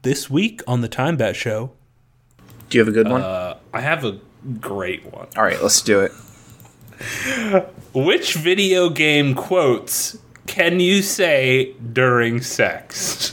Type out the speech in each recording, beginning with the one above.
This week on the Time Bat Show. Do you have a good one? I have a great one. All right, let's do it. Which video game quotes can you say during sex?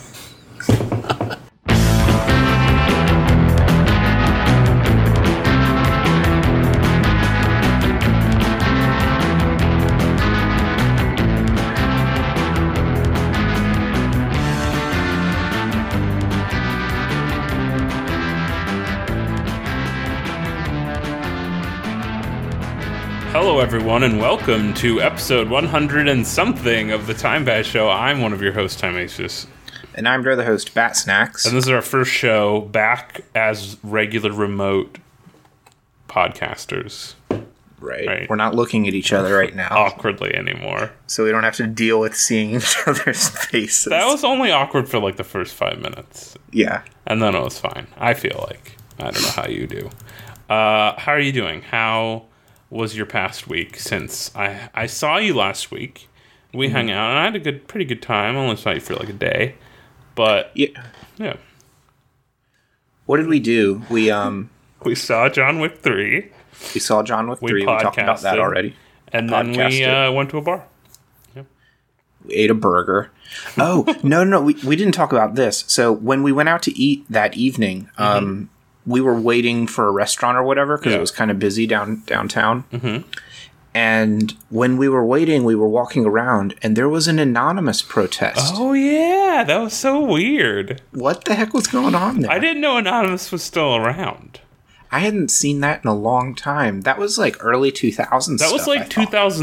Hello, everyone, and welcome to episode 100 and something of the Time Bat Show. I'm one of your hosts, Timeacious. And I'm your other host, Bat Snacks. And this is our first show back as regular remote podcasters. Right. We're not looking at each other right now. Awkwardly anymore. So we don't have to deal with seeing each other's faces. That was only awkward for like the first 5 minutes. Yeah. And then it was fine. I feel like. I don't know how you do. How are you doing? How was your past week since I saw you last week? We hung out, and I had a pretty good time. I only saw you for like a day. But, yeah. What did we do? We saw John Wick 3. We saw John Wick 3. We talked about that already. And then we went to a bar. Yep. We ate a burger. Oh, no. We didn't talk about this. So when we went out to eat that evening, we were waiting for a restaurant or whatever because it was kind of busy downtown. Mm-hmm. And when we were waiting, we were walking around, and there was an anonymous protest. Oh, yeah. That was so weird. What the heck was going on there? I didn't know Anonymous was still around. I hadn't seen that in a long time. That was like early 2000s. That was like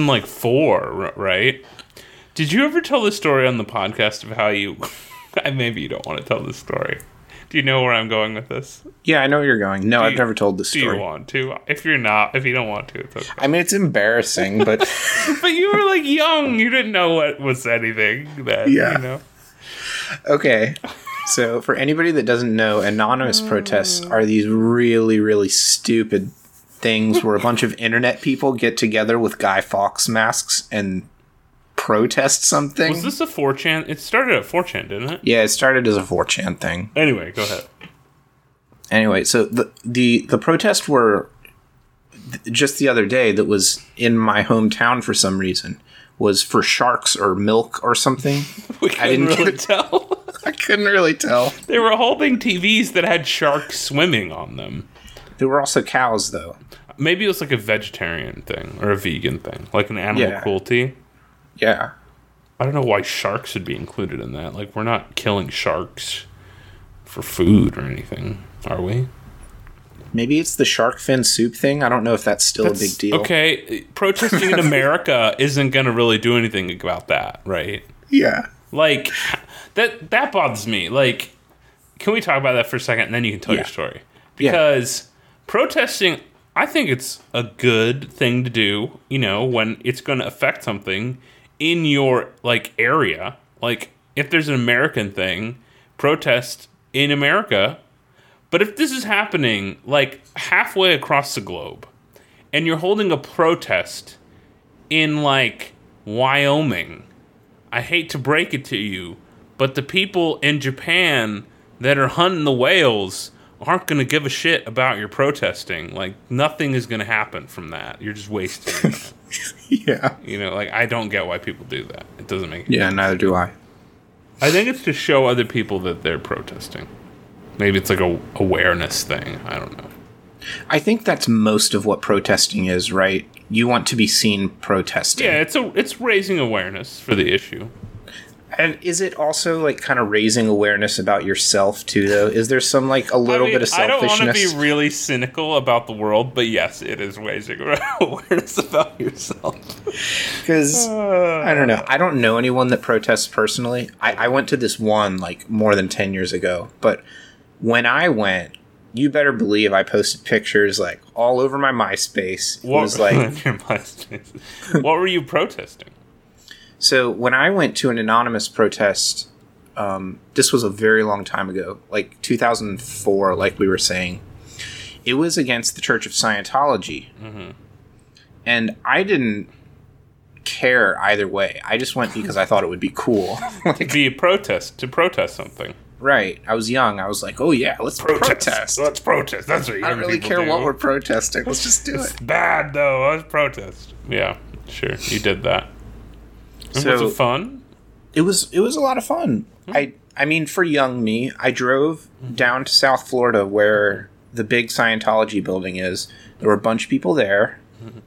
2004, right? Did you ever tell the story on the podcast of how you... Maybe you don't want to tell this story. Do you know where I'm going with this? Yeah, I know where you're going. No, I've never told this story. Do you want to? If you don't want to, it's okay. I mean, it's embarrassing, but... But you were, like, young. You didn't know what was anything then, you know? Okay. So, for anybody that doesn't know, anonymous protests are these really, really stupid things where a bunch of internet people get together with Guy Fawkes masks and protest something. Was this a 4chan? It started at 4chan, didn't it? Yeah, it started as a 4chan thing. Anyway, go ahead. Anyway, so the protests were just the other day that was in my hometown for some reason was for sharks or milk or something. I didn't really tell. I couldn't really tell. They were holding TVs that had sharks swimming on them. There were also cows, though. Maybe it was like a vegetarian thing or a vegan thing, like an animal cruelty. Yeah. I don't know why sharks should be included in that. Like, we're not killing sharks for food or anything, are we? Maybe it's the shark fin soup thing. I don't know if that's still a big deal. Okay, protesting in America isn't going to really do anything about that, right? Yeah. Like, that bothers me. Like, can we talk about that for a second, and then you can tell your story? Because protesting, I think it's a good thing to do, when it's going to affect something in your, like, area. Like, if there's an American thing, protest in America. But if this is happening, like, halfway across the globe, and you're holding a protest in, like, Wyoming, I hate to break it to you, but the people in Japan that are hunting the whales aren't going to give a shit about your protesting. Like, nothing is going to happen from that. You're just wasting it. Yeah. Like, I don't get why people do that. It doesn't make sense. Yeah, neither do I. I think it's to show other people that they're protesting. Maybe it's like a awareness thing. I don't know. I think that's most of what protesting is, right? You want to be seen protesting. Yeah, it's raising awareness for the issue. And is it also, like, kind of raising awareness about yourself, too, though? Is there some, like, a little bit of selfishness? I don't want to be really cynical about the world, but yes, it is raising awareness about yourself. Because, I don't know. I don't know anyone that protests personally. I went to this one, like, more than 10 years ago. But when I went, you better believe I posted pictures, like, all over my MySpace. It was like... What were you protesting? So when I went to an anonymous protest, this was a very long time ago, like 2004, like we were saying. It was against the Church of Scientology. Mm-hmm. And I didn't care either way. I just went because I thought it would be cool. To protest something. Right. I was young. I was like, oh yeah, let's protest. Let's protest. That's what I don't really care what we're protesting. Let's just do it's it. bad though. Let's protest. Yeah, sure. You did that. So, was it fun? It was a lot of fun. I mean, for young me, I drove down to South Florida where the big Scientology building is. There were a bunch of people there,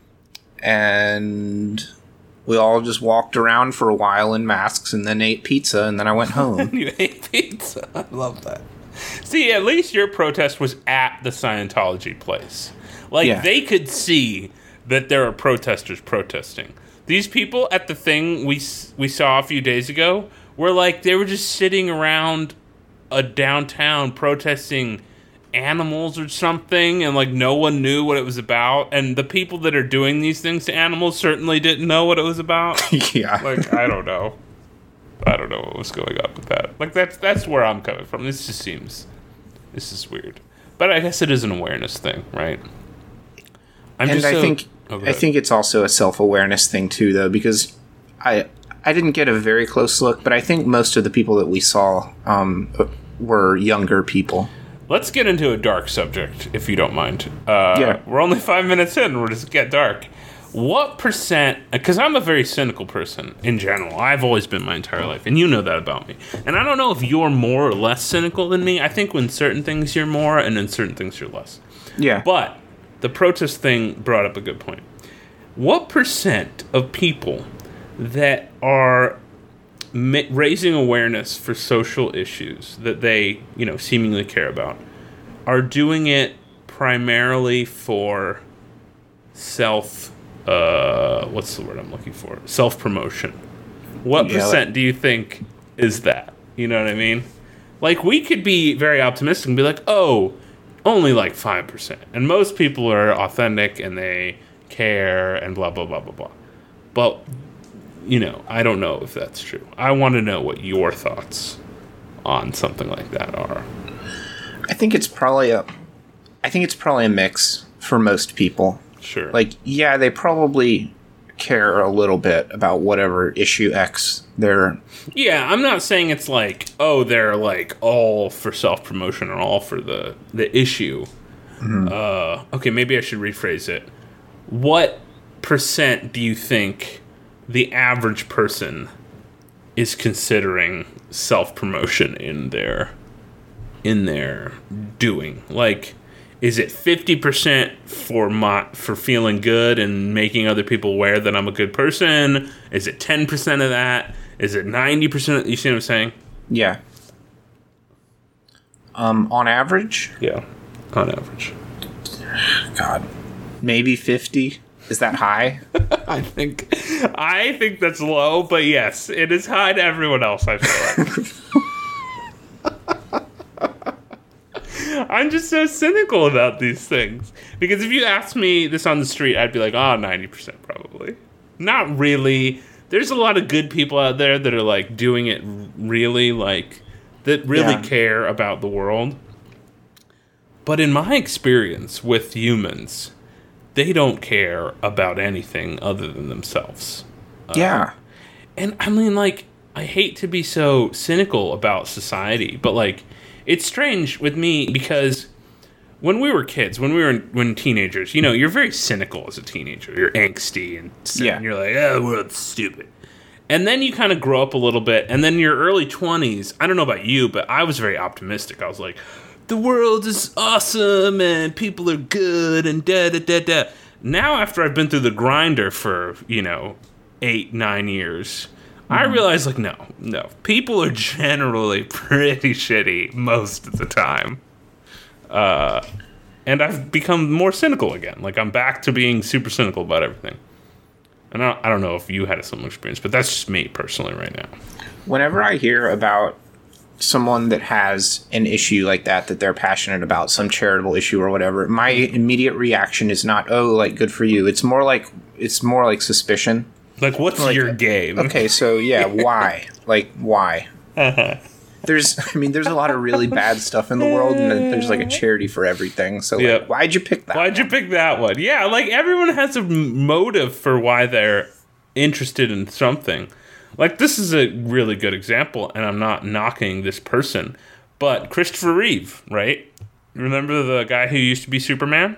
and we all just walked around for a while in masks and then ate pizza, and then I went home. You ate pizza. I love that. See, at least your protest was at the Scientology place. Like, they could see that there are protesters protesting. These people at the thing we saw a few days ago were like, they were just sitting around a downtown protesting animals or something, and like no one knew what it was about, and the people that are doing these things to animals certainly didn't know what it was about. Yeah. Like, I don't know what was going on with that. Like, that's where I'm coming from. This is weird, but I guess it is an awareness thing, right? I think it's also a self-awareness thing too, though, because I didn't get a very close look, but I think most of the people that we saw were younger people. Let's get into a dark subject, if you don't mind. We're only 5 minutes in. We'll just get dark. What percent... Because I'm a very cynical person in general. I've always been my entire life, and you know that about me. And I don't know if you're more or less cynical than me. I think when certain things you're more, and in certain things you're less. Yeah. But the protest thing brought up a good point. What percent of people that are raising awareness for social issues that they, seemingly care about, are doing it primarily for what's the word I'm looking for? Self-promotion. What percent do you think is that? You know what I mean? Like, we could be very optimistic and be like, oh, only like 5%. And most people are authentic and they care and blah, blah, blah, blah, blah. But I don't know if that's true. I want to know what your thoughts on something like that are. I think it's probably a mix for most people. Sure. Like, yeah, they probably care a little bit about whatever issue X they're... Yeah, I'm not saying it's like, oh, they're like all for self-promotion or all for the issue. Mm-hmm. Okay, maybe I should rephrase it. What percent do you think the average person is considering self-promotion in their doing? Like, is it 50% for feeling good and making other people aware that I'm a good person? Is it 10% of that? Is it 90%? You see what I'm saying? Yeah. On average? Yeah, on average. God, maybe 50. Is that high? I think that's low, but yes, it is high to everyone else, I feel like. I'm just so cynical about these things. Because if you asked me this on the street, I'd be like, 90% probably. Not really. There's a lot of good people out there that are like doing it really, like, that really care about the world. But in my experience with humans, they don't care about anything other than themselves. Yeah. And I mean, like, I hate to be so cynical about society, but like, it's strange with me because when we were kids, when teenagers, you're very cynical as a teenager. You're angsty and you're like, oh, the world's stupid. And then you kind of grow up a little bit, and then in your early 20s, I don't know about you, but I was very optimistic. I was like, the world is awesome, and people are good, and da-da-da-da. Now, after I've been through the grinder for, 8-9 years, I realize, like, no. People are generally pretty shitty most of the time. And I've become more cynical again. Like, I'm back to being super cynical about everything. And I don't know if you had a similar experience, but that's just me personally right now. Whenever I hear about someone that has an issue like that they're passionate about, some charitable issue or whatever, my immediate reaction is not, oh, like, good for you. It's more like suspicion. Like, what's your game? Okay, so yeah, why? Like, why? There's a lot of really bad stuff in the world, and there's like a charity for everything. So, like, why'd you pick that? Why'd you pick that one? Yeah, like, everyone has a motive for why they're interested in something. Like, this is a really good example, and I'm not knocking this person, But Christopher Reeve, right? Remember the guy who used to be Superman?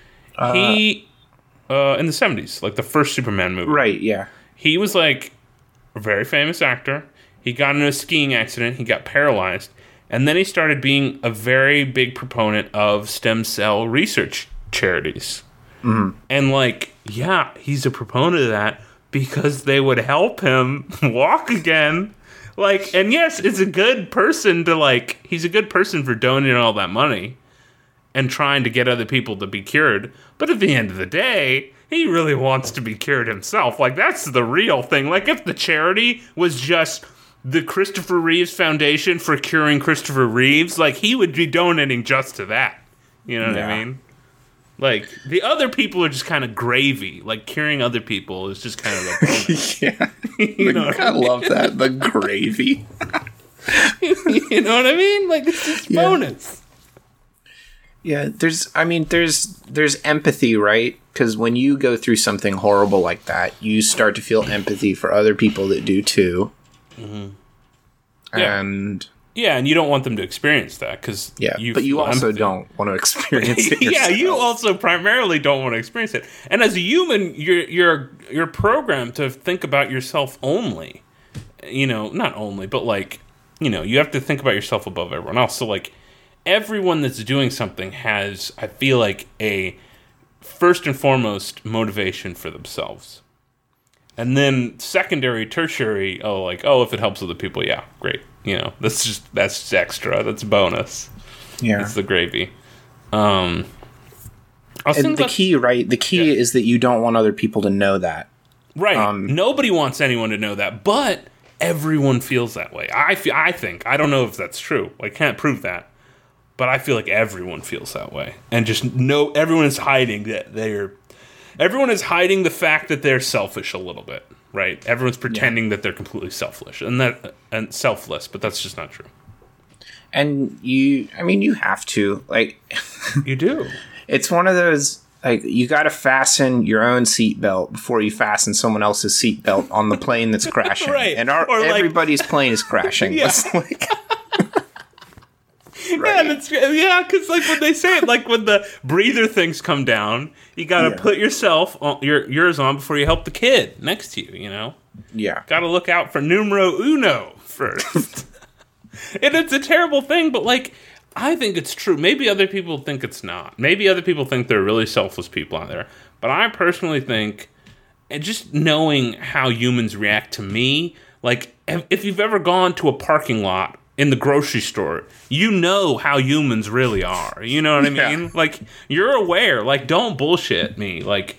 He in the 70s, like the first Superman movie. Right, yeah. He was like a very famous actor. He got in a skiing accident. He got paralyzed. And then he started being a very big proponent of stem cell research charities. Mm-hmm. And like, yeah, he's a proponent of that because they would help him walk again. Like, and yes, it's a good person to like, he's a good person for donating all that money and trying to get other people to be cured. But at the end of the day, he really wants to be cured himself. Like, that's the real thing. Like, if the charity was just the Christopher Reeves Foundation for curing Christopher Reeves, like, he would be donating just to that. You know what I mean? Like, the other people are just kind of gravy. Like, curing other people is just kind of a bonus. Yeah. You know I love that. The gravy. You know what I mean? Like, it's just bonus. Yeah, there's empathy, right? Because when you go through something horrible like that, you start to feel empathy for other people that do too. Mm-hmm. And and you don't want them to experience that because but you also don't want to experience it yourself. Yeah, you also primarily don't want to experience it. And as a human, you're programmed to think about yourself only. You know, not only, but like, you know, you have to think about yourself above everyone else. So like, everyone that's doing something has, I feel like, a first and foremost motivation for themselves. And then secondary, tertiary, if it helps other people, yeah, great. You know, that's just extra. That's a bonus. Yeah. It's the gravy. And the key is that you don't want other people to know that. Right. Nobody wants anyone to know that, but everyone feels that way. I think. I don't know if that's true. I can't prove that. But I feel like everyone feels that way. And just everyone is hiding everyone is hiding the fact that they're selfish a little bit, right? Everyone's pretending that they're completely selfish and selfless, but that's just not true. And you have to, like, you do. It's one of those, like, you got to fasten your own seatbelt before you fasten someone else's seatbelt on the plane that's crashing. Right. And everybody's plane is crashing. Yeah. Right. Because like when they say it, like when the breather things come down, you got to put yourself yours on before you help the kid next to you. You know, got to look out for numero uno first. And it's a terrible thing, but like I think it's true. Maybe other people think it's not. Maybe other people think there are really selfless people out there. But I personally think, and just knowing how humans react to me, like if you've ever gone to a parking lot in the grocery store, you know how humans really are. You know what I mean? Yeah. Like, you're aware. Like, don't bullshit me. Like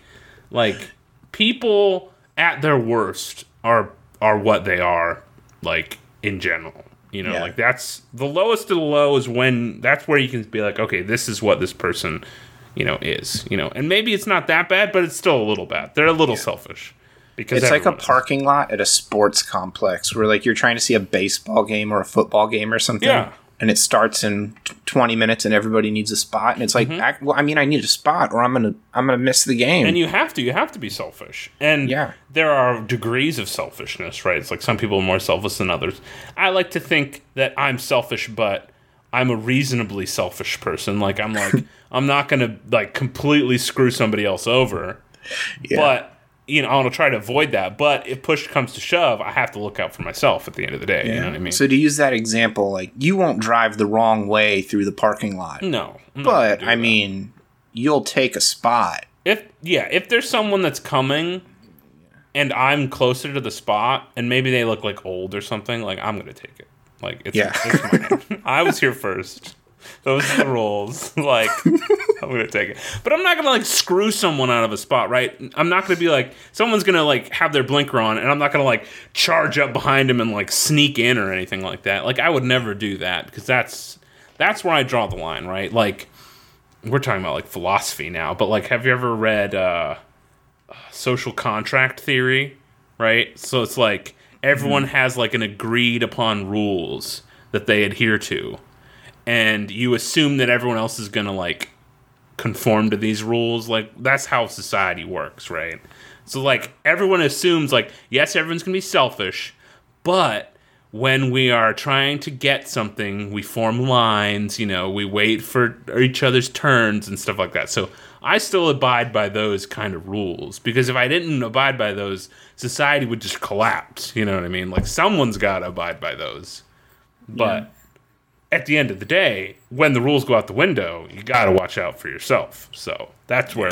people at their worst are what they are, like, in general. You know, like, that's the lowest of the low is when that's where you can be like, okay, this is what this person, you know, is. You know, and maybe it's not that bad, but it's still a little bad. They're a little selfish. Because it's like a parking lot at a sports complex where, like, you're trying to see a baseball game or a football game or something. Yeah. And it starts in 20 minutes and everybody needs a spot. And it's like, I need a spot or I'm gonna miss the game. And you have to be selfish. And there are degrees of selfishness, right? It's like some people are more selfish than others. I like to think that I'm selfish, but I'm a reasonably selfish person. Like, I'm not going to, like, completely screw somebody else over. Yeah. But, you know, I want to try to avoid that. But if push comes to shove, I have to look out for myself at the end of the day. Yeah. You know what I mean? So to use that example, like, you won't drive the wrong way through the parking lot. No. But, I mean, you'll take a spot. If there's someone that's coming and I'm closer to the spot and maybe they look, like, old or something, like, I'm going to take it. Like, it's mine. I was here first. Those are the rules. Like, I'm going to take it. But I'm not going to, like, screw someone out of a spot, right? I'm not going to be, like, someone's going to, like, have their blinker on, and I'm not going to, like, charge up behind them and, like, sneak in or anything like that. Like, I would never do that, because that's where I draw the line, right? Like, we're talking about, like, philosophy now, but, like, have you ever read Social Contract Theory, right? So it's, like, everyone has, like, an agreed upon rules that they adhere to. And you assume that everyone else is going to, like, conform to these rules. Like, that's how society works, right? So, like, everyone assumes, like, yes, everyone's going to be selfish, but when we are trying to get something, we form lines, we wait for each other's turns and stuff like that. So I still abide by those kind of rules, because if I didn't abide by those, society would just collapse. You know what I mean? Like, someone's got to abide by those. But at the end of the day, when the rules go out the window, you got to watch out for yourself. So that's where,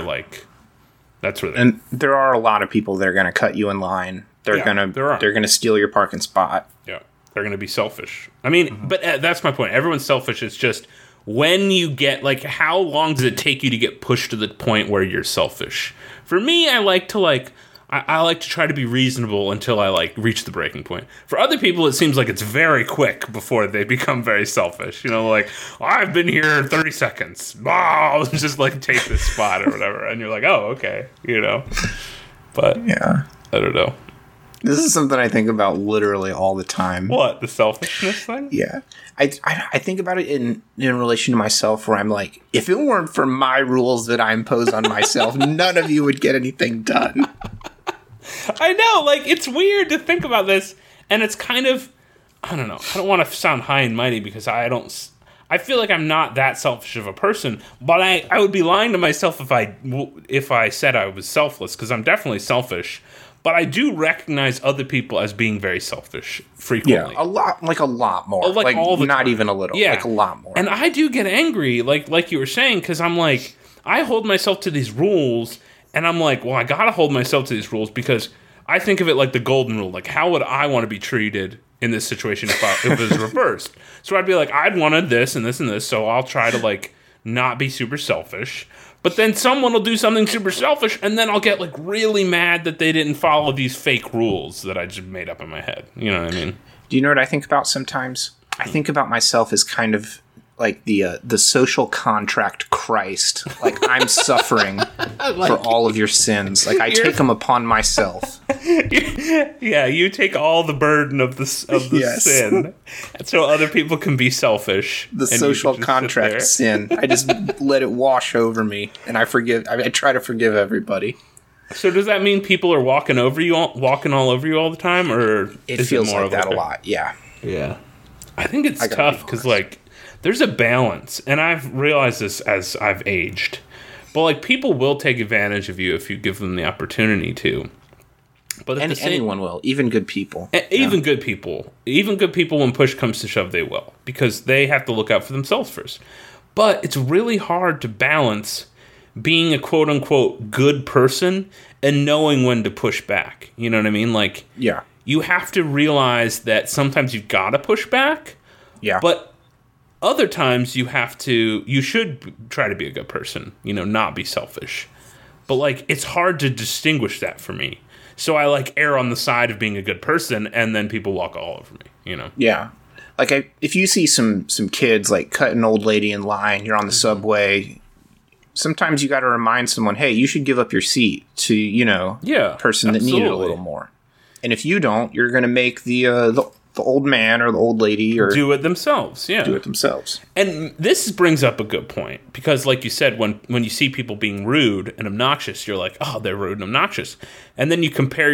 and there are a lot of people that are going to cut you in line. They're gonna steal your parking spot. Yeah, they're gonna be selfish. I mean, but that's my point. Everyone's selfish. It's just when you get, like, how long does it take you to get pushed to the point where you're selfish? For me, I like to try to be reasonable until I reach the breaking point. For other people, it seems like it's very quick before they become very selfish. Like, I've been here 30 seconds. I'll just take this spot or whatever, and you're like, oh, okay, But yeah, I don't know. This is something I think about literally all the time. What, the selfishness thing? Yeah. I think about it in relation to myself, where I'm like, if it weren't for my rules that I impose on myself, none of you would get anything done. I know, it's weird to think about this, and it's kind of, I don't know, I don't want to sound high and mighty, because I feel like I'm not that selfish of a person, but I would be lying to myself if I said I was selfless, because I'm definitely selfish. But I do recognize other people as being very selfish frequently. Yeah, a lot more. All the not time. Even a little. Yeah. A lot more. And I do get angry, like you were saying, because I'm like, I hold myself to these rules, and I'm like, well, I gotta hold myself to these rules, because I think of it like the golden rule. Like, how would I want to be treated in this situation if it was reversed? So I'd be like, I'd wanted this and this and this, so I'll try to not be super selfish. But then someone will do something super selfish, and then I'll get really mad that they didn't follow these fake rules that I just made up in my head. You know what I mean? Do you know what I think about sometimes? I think about myself as kind of like the social contract Christ. Like, I'm suffering for all of your sins. Like, I take them upon myself. Yeah, you take all the burden of the Yes. sin, so other people can be selfish. The social contract sin. I just let it wash over me, and I forgive. I try to forgive everybody. So does that mean people are walking all over you all the time, or it feels like that a lot? Yeah. Yeah. I think it's tough because there's a balance, and I've realized this as I've aged. But people will take advantage of you if you give them the opportunity to. But anyone will, even good people. Even good people. Even good people, when push comes to shove, they will. Because they have to look out for themselves first. But it's really hard to balance being a quote-unquote good person and knowing when to push back. You know what I mean? Yeah. You have to realize that sometimes you've got to push back. Yeah. But other times you should try to be a good person. Not be selfish. But, it's hard to distinguish that for me. So I err on the side of being a good person, and then people walk all over me, Yeah. If you see some kids cut an old lady in line, you're on the subway, sometimes you got to remind someone, hey, you should give up your seat to, person that needed a little more. And if you don't, you're going to make the old man or the old lady or do it themselves. Yeah. Do it themselves. And this brings up a good point, because like you said, when you see people being rude and obnoxious, you're like, oh, they're rude and obnoxious. And then you compare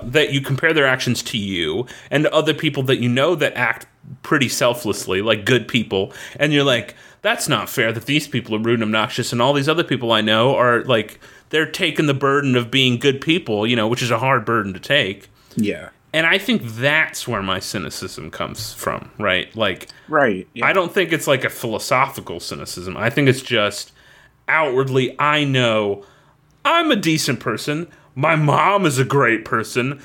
their actions to you and to other people that that act pretty selflessly, like good people. And you're like, that's not fair that these people are rude and obnoxious, and all these other people I know are they're taking the burden of being good people, which is a hard burden to take. Yeah. And I think that's where my cynicism comes from, right? Right. Yeah. I don't think it's a philosophical cynicism. I think it's just outwardly, I know I'm a decent person. My mom is a great person.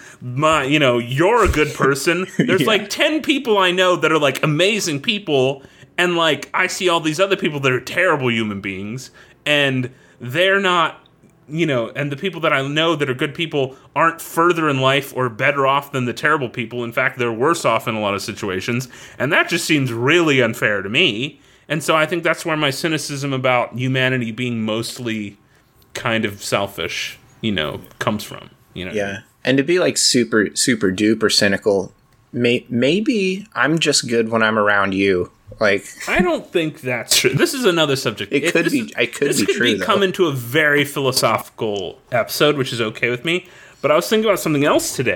You're a good person. There's Yeah. 10 people I know that are amazing people. And I see all these other people that are terrible human beings. And they're not, and the people that I know that are good people aren't further in life or better off than the terrible people. In fact, they're worse off in a lot of situations. And that just seems really unfair to me. And so I think that's where my cynicism about humanity being mostly kind of selfish, comes from. Yeah. And to be super, super duper cynical, maybe I'm just good when I'm around you. I don't think that's true. This is another subject. It could be true. This could come into a very philosophical episode, which is okay with me. But I was thinking about something else today,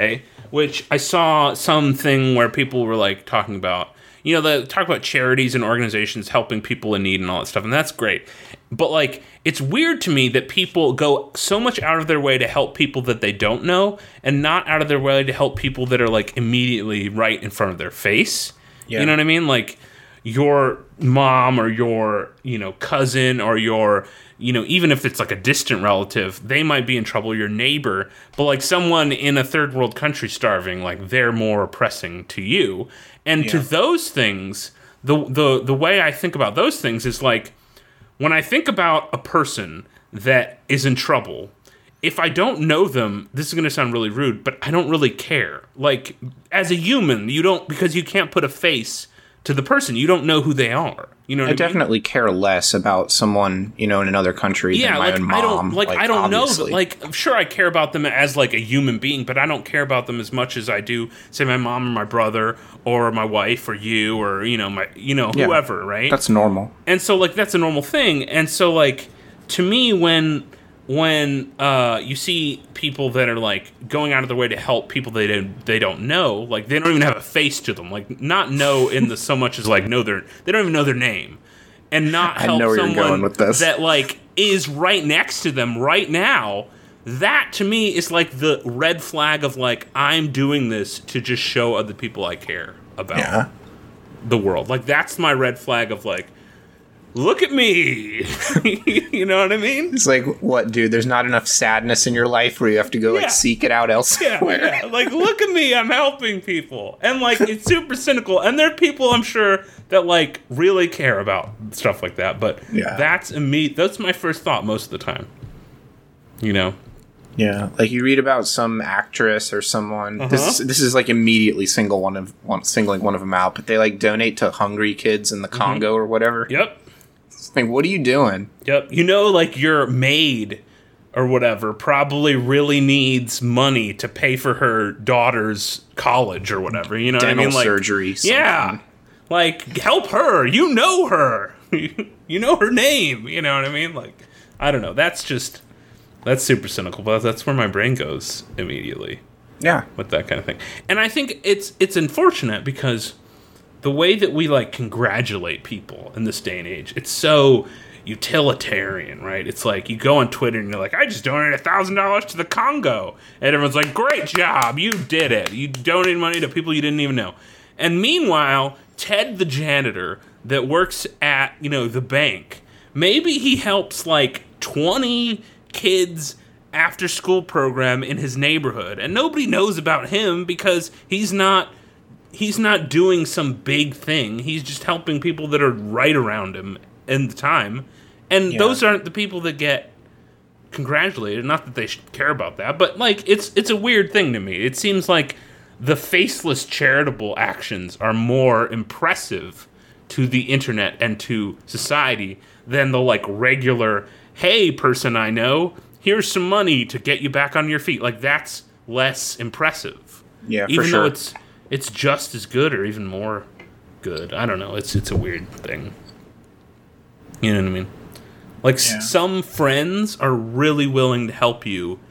which I saw something where people were like talking about, talk about charities and organizations helping people in need and all that stuff, and that's great. But like, it's weird to me that people go so much out of their way to help people that they don't know, and not out of their way to help people that are like immediately right in front of their face. Yeah. You know what I mean? Like your mom or your, cousin or your, even if it's like a distant relative, they might be in trouble, your neighbor, but like someone in a third world country starving, like they're more oppressing to you. And to those things, the way I think about those things is like, when I think about a person that is in trouble, if I don't know them, this is going to sound really rude, but I don't really care. Like, as a human, you don't, because you can't put a face to the person. You don't know who they are. You know what I mean? Definitely care less about someone, in another country than my own mom. I don't know. Like, sure, I care about them as, like, a human being, but I don't care about them as much as I do, say, my mom or my brother or my wife or you or, whoever, right? That's normal. And so, like, that's a normal thing. And so, like, to me, when you see people that are like going out of their way to help people they don't know, like they don't even have a face to them, like not know in the so much as like they don't even know their name, and not help someone that like is right next to them right now. That to me is like the red flag of like, I'm doing this to just show other people I care about the world. Like that's my red flag of like, look at me. You know what I mean? It's like, what, dude? There's not enough sadness in your life where you have to go like seek it out elsewhere. Yeah. Like, look at me. I'm helping people. And like, it's super cynical. And there are people, I'm sure, that like really care about stuff like that. But that's my first thought most of the time. Yeah, like you read about some actress or someone. This is like immediately singling one of them out, but they like donate to hungry kids in the Congo or whatever. Yep. Like, what are you doing? Yep. Like your maid or whatever probably really needs money to pay for her daughter's college or whatever. You know Dental what I mean? Like surgery. Something. Yeah. Like, help her. You know her. You know her name. You know what I mean? Like, I don't know. That's super cynical, but that's where my brain goes immediately. Yeah. With that kind of thing. And I think it's unfortunate because the way that we like congratulate people in this day and age, it's so utilitarian, right? It's like you go on Twitter and you're like, I just donated $1,000 to the Congo. And everyone's like, great job. You did it. You donated money to people you didn't even know. And meanwhile, Ted the janitor that works at, the bank, maybe he helps like 20 kids after school program in his neighborhood, and nobody knows about him because he's not doing some big thing. He's just helping people that are right around him in the time, and those aren't the people that get congratulated. Not that they should care about that, but like it's a weird thing to me. It seems like the faceless charitable actions are more impressive to the internet and to society than the like regular, hey, person I know, here's some money to get you back on your feet. Like, that's less impressive. Yeah, even for sure. Though it's just as good or even more good. I don't know. It's a weird thing. You know what I mean? Like, some friends are really willing to help you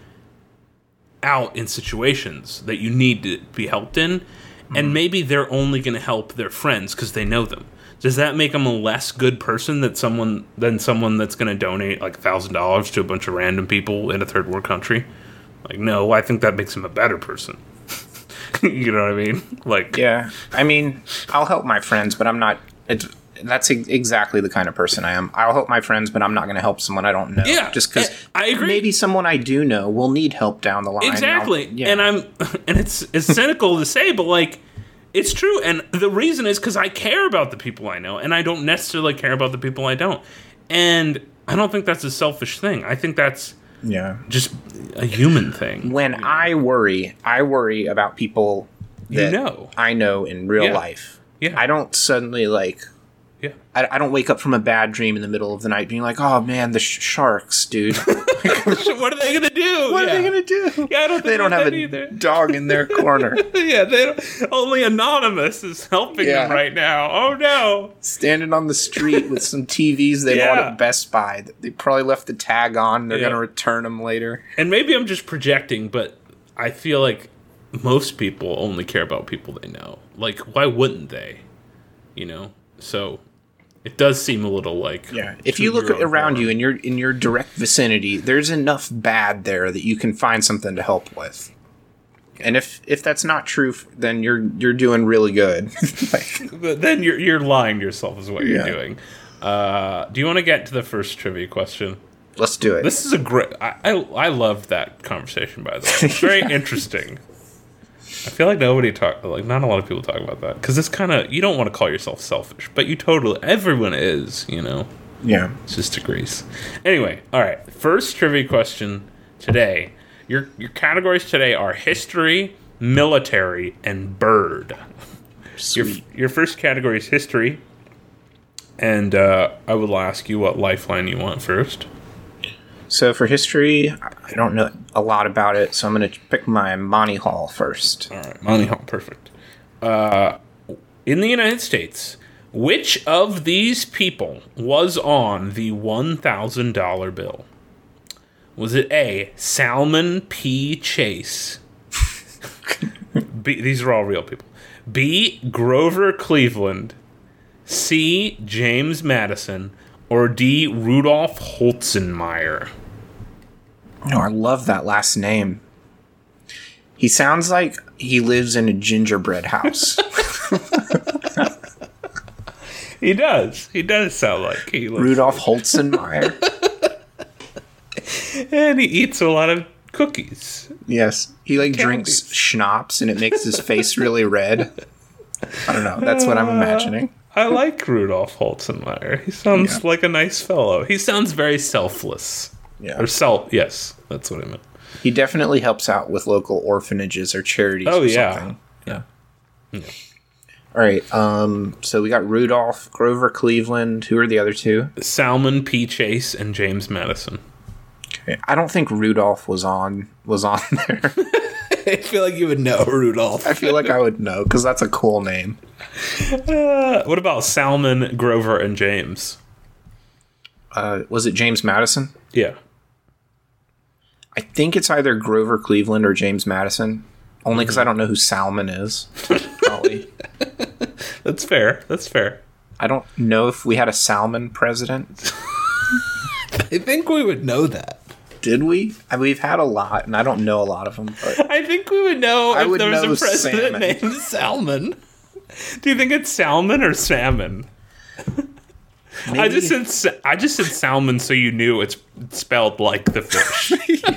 out in situations that you need to be helped in, and maybe they're only going to help their friends because they know them. Does that make them a less good person than someone that's going to donate like $1,000 to a bunch of random people in a third world country? Like, no, I think that makes them a better person. You know what I mean? Like, yeah. I mean, I'll help my friends, but I'm not. That's exactly the kind of person I am. I'll help my friends, but I'm not going to help someone I don't know. Yeah, just because I agree. Maybe someone I do know will need help down the line. Exactly. And it's cynical to say, but like, it's true. And the reason is because I care about the people I know, and I don't necessarily care about the people I don't. And I don't think that's a selfish thing. I think that's just a human thing. When I worry about people that I know in real life. Yeah. I don't suddenly like. Yeah. I don't wake up from a bad dream in the middle of the night being like, oh man, the sharks, dude. What are they going to do? What are they going to do? Yeah, I don't think they don't have a either. dog in their corner. Yeah, they don't. Only Anonymous is helping them right now. Oh no. Standing on the street with some TVs they bought at Best Buy. They probably left the tag on. They're going to return them later. And maybe I'm just projecting, but I feel like most people only care about people they know. Like, why wouldn't they? So it does seem a little like, yeah. If you look around you in your direct vicinity, there's enough bad there that you can find something to help with. And if that's not true, then you're doing really good. But then you're lying to yourself is what you're doing. Do you want to get to the first trivia question? Let's do it. This is a great. I loved that conversation, by the way. It's very interesting. I feel like not a lot of people talk about that because it's kind of, you don't want to call yourself selfish, but everyone is, Yeah. It's just degrees. Anyway, all right. First trivia question today. Your categories today are history, military, and bird. Sweet. Your first category is history, and I will ask you what lifeline you want first. So for history, I don't know a lot about it, so I'm going to pick my Monty Hall first. All right, Monty Hall, perfect. In the United States, which of these people was on the $1,000 bill? Was it A, Salmon P. Chase? B, these are all real people. B, Grover Cleveland. C, James Madison. Or D, Rudolph Holzenmeyer? Oh, I love that last name. He sounds like he lives in a gingerbread house. He does. He does sound like he lives. Rudolph Holzenmeyer. And he eats a lot of cookies. Yes. He drinks schnapps and it makes his face really red. I don't know. That's what I'm imagining. I like Rudolph Holzenmeyer. He sounds like a nice fellow. He sounds very selfless. Yeah. Yes, that's what I meant. He definitely helps out with local orphanages or charities or something. Yeah. All right. So we got Rudolph, Grover Cleveland. Who are the other two? Salmon P. Chase and James Madison. Okay. I don't think Rudolph was on there. I feel like you would know Rudolph. I feel like I would know because that's a cool name. What about Salmon, Grover, and James? Was it James Madison? Yeah. I think it's either Grover Cleveland or James Madison. Only because I don't know who Salmon is. Probably. That's fair. I don't know if we had a Salmon president. I think we would know that. Did we? We've had a lot, and I don't know a lot of them. But I think we would know if there was a president named Salmon. Do you think it's Salmon or Salmon? Maybe. I just said salmon so you knew it's spelled like the fish.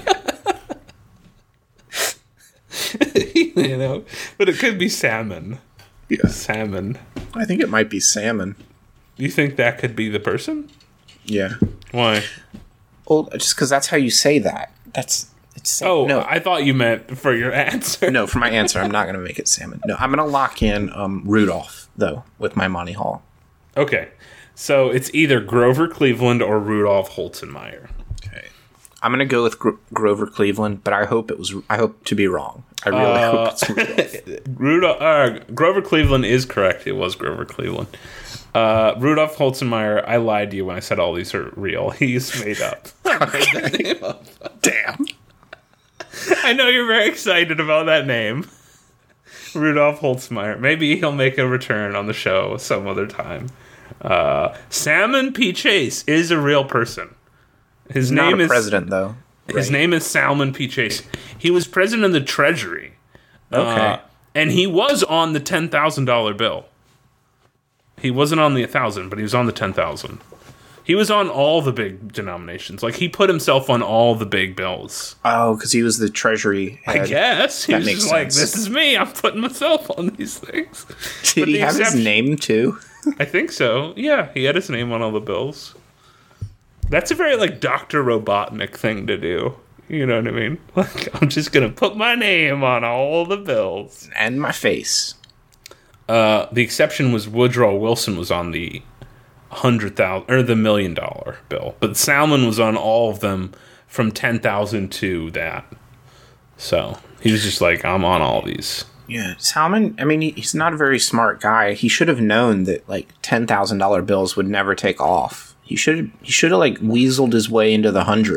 But it could be salmon. Yeah. Salmon. I think it might be salmon. You think that could be the person? Yeah. Why? Well, just because that's how you say that. No. I thought you meant for your answer. No, for my answer, I'm not going to make it salmon. No, I'm going to lock in Rudolph, though, with my Monty Hall. Okay. So it's either Grover Cleveland or Rudolph Holzenmeyer. Okay. I'm going to go with Grover Cleveland, but I hope to be wrong. I really hope it's Rudolph. Grover Cleveland is correct. It was Grover Cleveland. Rudolph Holzenmeyer, I lied to you when I said all these are real. He's made up. Okay. Damn. I know you're very excited about that name. Rudolph Holzenmeyer. Maybe he'll make a return on the show some other time. Salmon P. Chase is a real person. His name is president, though. His name is Salmon P. Chase. He was president of the Treasury. Okay. And he was on the $10,000 bill. He wasn't on the 1,000, but he was on the 10,000. He was on all the big denominations. Like, he put himself on all the big bills. Oh, because he was the Treasury head. I guess. He that was makes just sense. like, this is me. I'm putting myself on these things. Did he have his name, too? I think so. Yeah, he had his name on all the bills. That's a very, Dr. Robotnik thing to do. You know what I mean? I'm just going to put my name on all the bills. And my face. The exception was Woodrow Wilson was on the $100,000 or the $1 million bill, but Salmon was on all of them from 10,000 to that. So he was just like, I'm on all these. Yeah, Salmon. I mean, he's not a very smart guy. He should have known that $10,000 bills would never take off. He should have weaseled his way into the 100.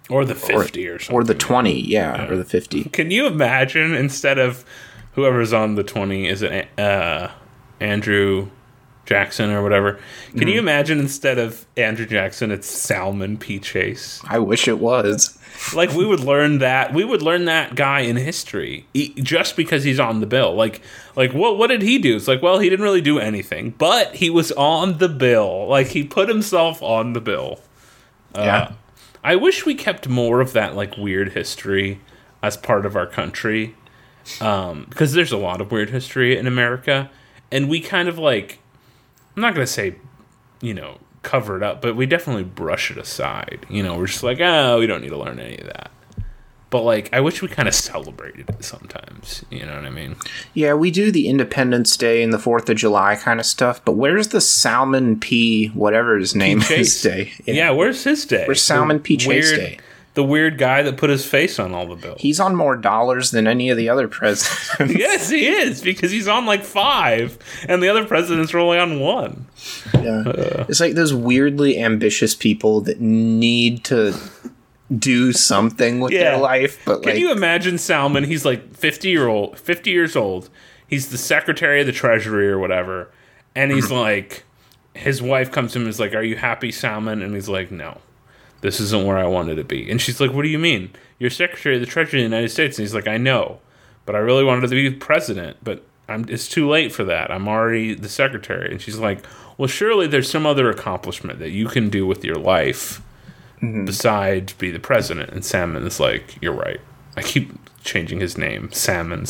Or the 50 or something. Or the 20, yeah, or the 50. Can you imagine, instead of whoever's on the 20, is it Andrew Jackson or whatever? Can you imagine, instead of Andrew Jackson, it's Salmon P. Chase? I wish it was. Like, we would learn that guy in history just because he's on the bill. Like what did he do? It's like, well, he didn't really do anything, but he was on the bill. Like, he put himself on the bill. Yeah. I wish we kept more of that, like, weird history as part of our country, because there's a lot of weird history in America, and we kind of, like, I'm not going to say, cover it up, but we definitely brush it aside. We're just like, oh, we don't need to learn any of that. But, like, I wish we kind of celebrated it sometimes. You know what I mean? Yeah, we do the Independence Day and the 4th of July kind of stuff, but where's the Salmon P. whatever his name is day? Yeah, where's his day? Where's Salmon P. Chase Day? The weird guy that put his face on all the bills. He's on more dollars than any of the other presidents. Yes, he is, because he's on like 5, and the other presidents are only on 1. Yeah. It's like those weirdly ambitious people that need to do something with their life. But can you imagine Salmon? He's like 50 years old. He's the Secretary of the Treasury or whatever. And he's like, his wife comes to him and is like, "Are you happy, Salmon?" And he's like, "No, this isn't where I wanted to be." And she's like, "What do you mean? You're Secretary of the Treasury of the United States." And he's like, "I know, but I really wanted to be president, but it's too late for that. I'm already the secretary." And she's like, "Well, surely there's some other accomplishment that you can do with your life besides be the president." And Salmon is like, "You're right. I keep changing his name. Salmon.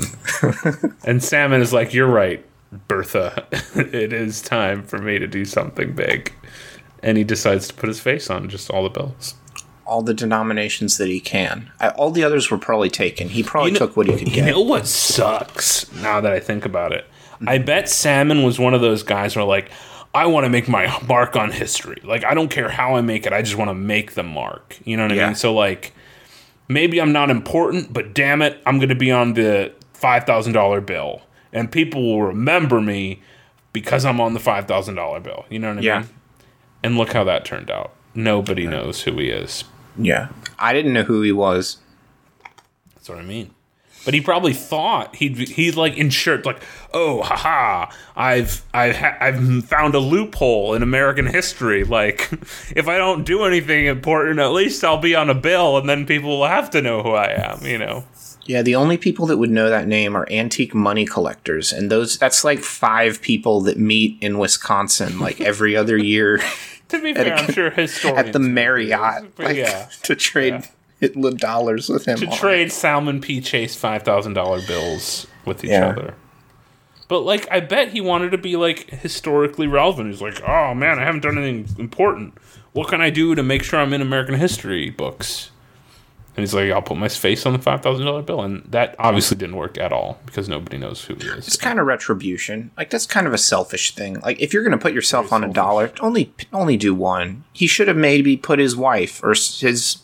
And Salmon is like, "You're right, Bertha. It is time for me to do something big." And he decides to put his face on just all the bills. All the denominations that he can. All the others were probably taken. He probably took what he could get. You know what sucks, now that I think about it? I bet Salmon was one of those guys where, like, I want to make my mark on history. Like, I don't care how I make it. I just want to make the mark. You know what I mean? So, like, maybe I'm not important, but damn it, I'm going to be on the $5,000 bill. And people will remember me because I'm on the $5,000 bill. You know what I mean? And look how that turned out. Nobody knows who he is. Yeah. I didn't know who he was. That's what I mean. But he probably thought he's like insured, like, oh, haha, I've found a loophole in American history. Like, if I don't do anything important, at least I'll be on a bill, and then people will have to know who I am. Yeah, the only people that would know that name are antique money collectors, and that's like 5 people that meet in Wisconsin like every other year. To be fair, I'm sure historians at the Marriott, to trade dollars with him. To trade Salmon P. Chase $5,000 bills with each other. But, like, I bet he wanted to be, like, historically relevant. He's like, oh, man, I haven't done anything important. What can I do to make sure I'm in American history books? And he's like, I'll put my face on the $5,000 bill. And that obviously didn't work at all because nobody knows who he is. It's kind of retribution. Like, that's kind of a selfish thing. Like, if you're going to put yourself on a dollar, only do one. He should have maybe put his wife or his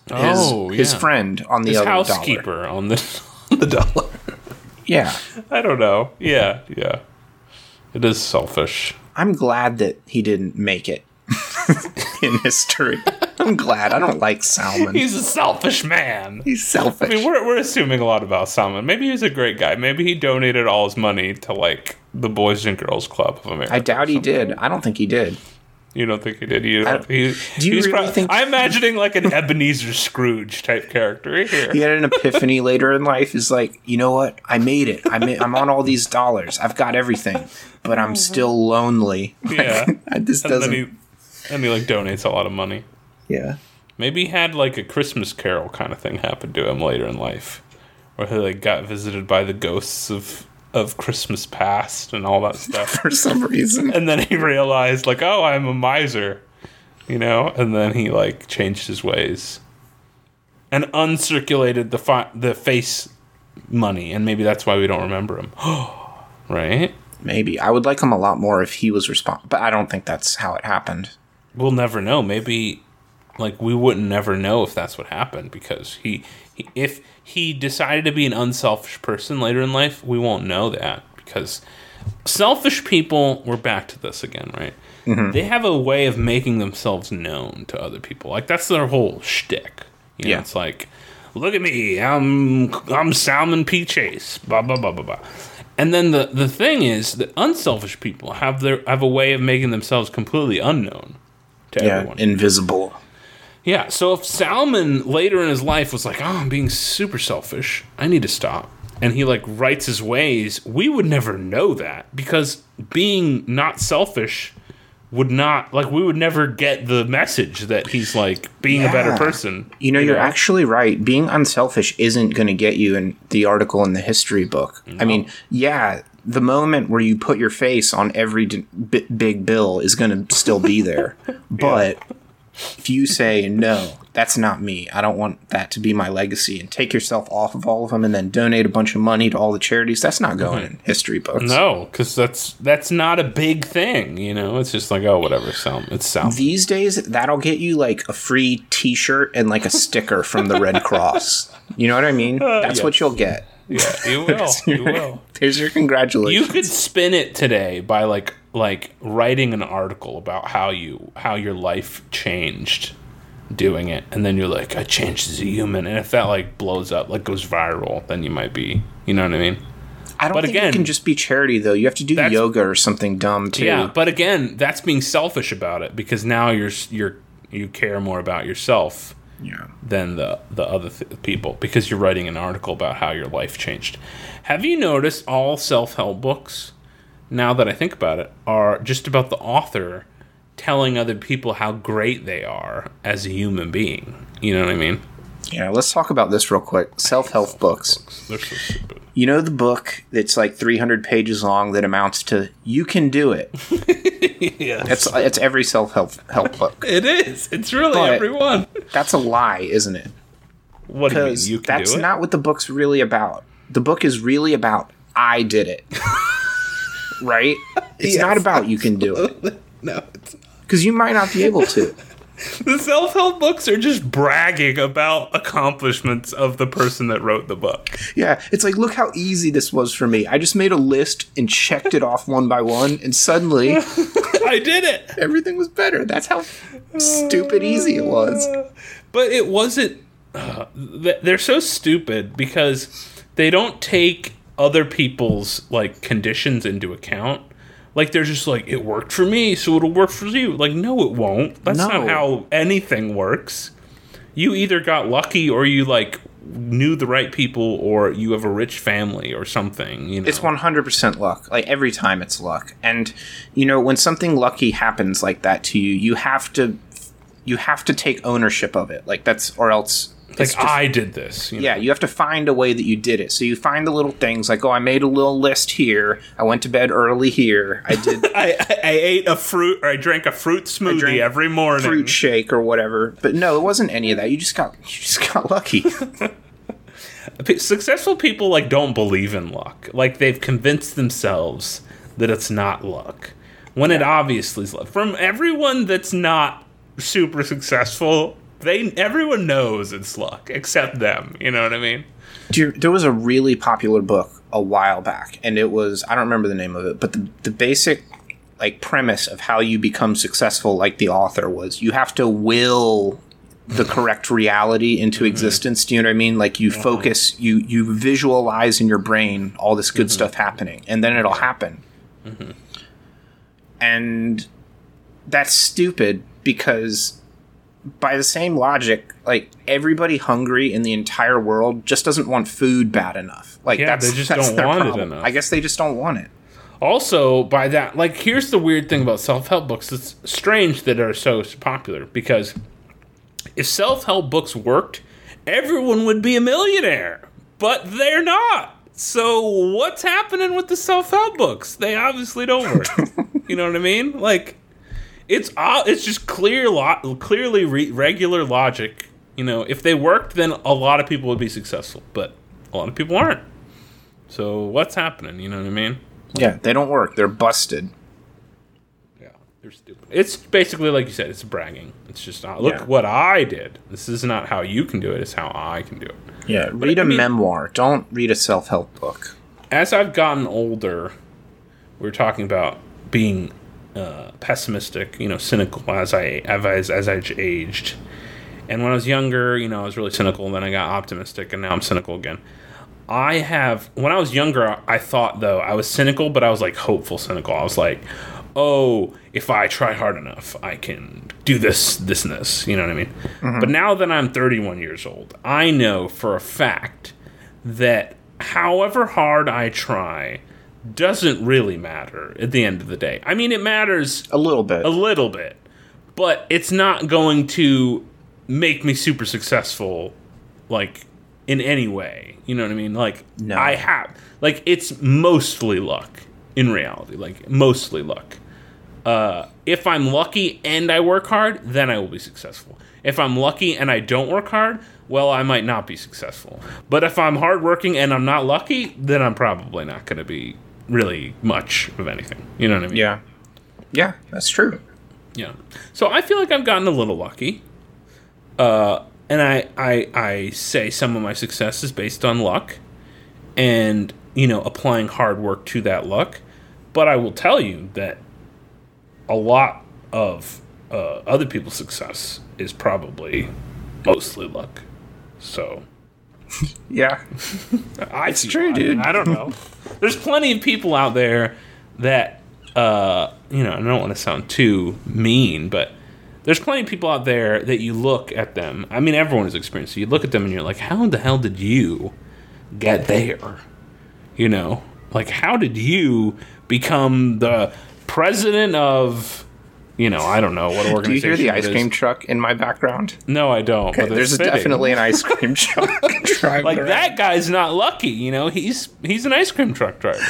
friend on the other housekeeper dollar. on the dollar. Yeah. I don't know. Yeah. It is selfish. I'm glad that he didn't make it in history. I'm glad. I don't like Salmon. He's a selfish man. He's selfish. I mean, we're assuming a lot about Salmon. Maybe he's a great guy. Maybe he donated all his money to, like, the Boys and Girls Club of America. I doubt he did. I don't think he did. You don't think he did? Do you really think... I'm imagining, like, an Ebenezer Scrooge type character here. He had an epiphany later in life. He's like, you know what? I made it. I'm on all these dollars. I've got everything. But I'm still lonely. Yeah. This doesn't... And he, like, donates a lot of money. Yeah. Maybe he had, like, a Christmas Carol kind of thing happen to him later in life. Where he, like, got visited by the ghosts of Christmas past and all that stuff. For some reason. And then he realized, like, oh, I'm a miser. And then he, like, changed his ways. And uncirculated the face money. And maybe that's why we don't remember him. Right? Maybe. I would like him a lot more if he was responsible. But I don't think that's how it happened. We'll never know. Maybe, like, we wouldn't never know if that's what happened. Because if he decided to be an unselfish person later in life, we won't know that. Because selfish people, we're back to this again, right? Mm-hmm. They have a way of making themselves known to other people. Like, that's their whole shtick. You know, it's like, look at me, I'm Salmon P. Chase, blah blah blah blah blah. And then the thing is that unselfish people have a way of making themselves completely unknown to everyone. Invisible. Yeah, so if Salmon later in his life was like, I'm being super selfish, I need to stop, and he like rights his ways, we would never know that, because being not selfish would not, like, we would never get the message that he's like being a better person. You're actually right. Being unselfish isn't going to get you in the article in the history book. No. I mean, the moment where you put your face on every big bill is going to still be there. But if you say, no, that's not me, I don't want that to be my legacy, and take yourself off of all of them and then donate a bunch of money to all the charities, that's not going in history books. No, because that's not a big thing, It's just like, oh, whatever, it's Salmon. These days, that'll get you like a free t-shirt and like a sticker from the Red Cross. You know what I mean? That's what you'll get. Yeah, you will. You will. There's your congratulations. You could spin it today by like writing an article about how your life changed doing it, and then you're like, I changed as a human, and if that like blows up, like goes viral, then you might be, you know what I mean? I don't think it can just be charity though. You have to do yoga or something dumb too. Yeah, but again, that's being selfish about it, because now you care more about yourself. Yeah. Than the other people, because you're writing an article about how your life changed. Have you noticed all self-help books, now that I think about it, are just about the author telling other people how great they are as a human being? You know what I mean? Yeah, let's talk about this real quick. Self-help books. They're so stupid. You know the book that's like 300 pages long that amounts to "You Can Do It"? Yeah, it's every self-help book. It is. It's really every one. That's a lie, isn't it? What do you mean? You can do it? That's not what the book's really about. The book is really about I did it. Right? It's not about you can do it. No, it's not. Because you might not be able to. The self-help books are just bragging about accomplishments of the person that wrote the book. Yeah, it's like, look how easy this was for me. I just made a list and checked it off one by one, and suddenly I did it. Everything was better. That's how stupid easy it was. But it wasn't. They're so stupid because they don't take other people's like conditions into account. Like, they're just like, it worked for me, so it'll work for you. Like, no, it won't. That's not how anything works. You either got lucky, or you, like, knew the right people, or you have a rich family or something, It's 100% luck. Like, every time it's luck. And, when something lucky happens like that to you, you have to take ownership of it. Like, or else... Like, I did this. Yeah, you have to find a way that you did it. So you find the little things like, oh, I made a little list here. I went to bed early here. I did. I ate a fruit, or I drank a fruit smoothie every morning. Fruit shake or whatever. But no, it wasn't any of that. You just got lucky. Successful people like don't believe in luck. Like, they've convinced themselves that it's not luck, when it obviously is luck. From everyone that's not super successful, everyone knows it's luck except them. You know what I mean? There was a really popular book a while back, and it was, I don't remember the name of it, but the basic like premise of how you become successful, like the author, was you have to will the correct reality into existence. Do you know what I mean? Like, you focus, you visualize in your brain all this good stuff happening, and then it'll happen. And that's stupid, because by the same logic, like, everybody hungry in the entire world just doesn't want food bad enough. Like, they just don't want it enough. I guess they just don't want it. Also, by that, like, here's the weird thing about self-help books. It's strange that they're so popular, because if self-help books worked, everyone would be a millionaire. But they're not. So what's happening with the self-help books? They obviously don't work. You know what I mean? Like, it's just clearly regular logic. If they worked, then a lot of people would be successful, but a lot of people aren't. So what's happening? You know what I mean? Yeah, they don't work. They're busted. Yeah, they're stupid. It's basically, like you said, it's bragging. It's just, look what I did. This is not how you can do it. It's how I can do it. Yeah, read a memoir. Don't read a self-help book. As I've gotten older, we're talking about being pessimistic, cynical as I aged. And when I was younger, I was really cynical, and then I got optimistic, and now I'm cynical again. When I was younger, I thought, though, I was cynical, but I was like hopeful cynical. I was like, oh, if I try hard enough, I can do this, and this. You know what I mean? Mm-hmm. But now that I'm 31 years old, I know for a fact that however hard I try doesn't really matter at the end of the day. I mean, it matters a little bit, but it's not going to make me super successful, like, in any way. You know what I mean? Like, no. It's mostly luck in reality, like, mostly luck. If I'm lucky and I work hard, then I will be successful. If I'm lucky and I don't work hard, well, I might not be successful. But if I'm hardworking and I'm not lucky, then I'm probably not going to be really much of anything. You know what I mean? Yeah. Yeah, that's true. Yeah. So I feel like I've gotten a little lucky. And I say some of my success is based on luck and, applying hard work to that luck. But I will tell you that a lot of other people's success is probably mostly luck. So, yeah, it's true, dude. I don't know. There's plenty of people out there that, I don't want to sound too mean, but there's plenty of people out there that you look at them. I mean, everyone has experienced it. You look at them and you're like, how the hell did you get there? Like, how did you become the president of, I don't know what organization. Do you hear the ice cream truck in my background? No, I don't. Okay, but there's definitely an ice cream truck driving like around. That guy's not lucky. He's an ice cream truck driver.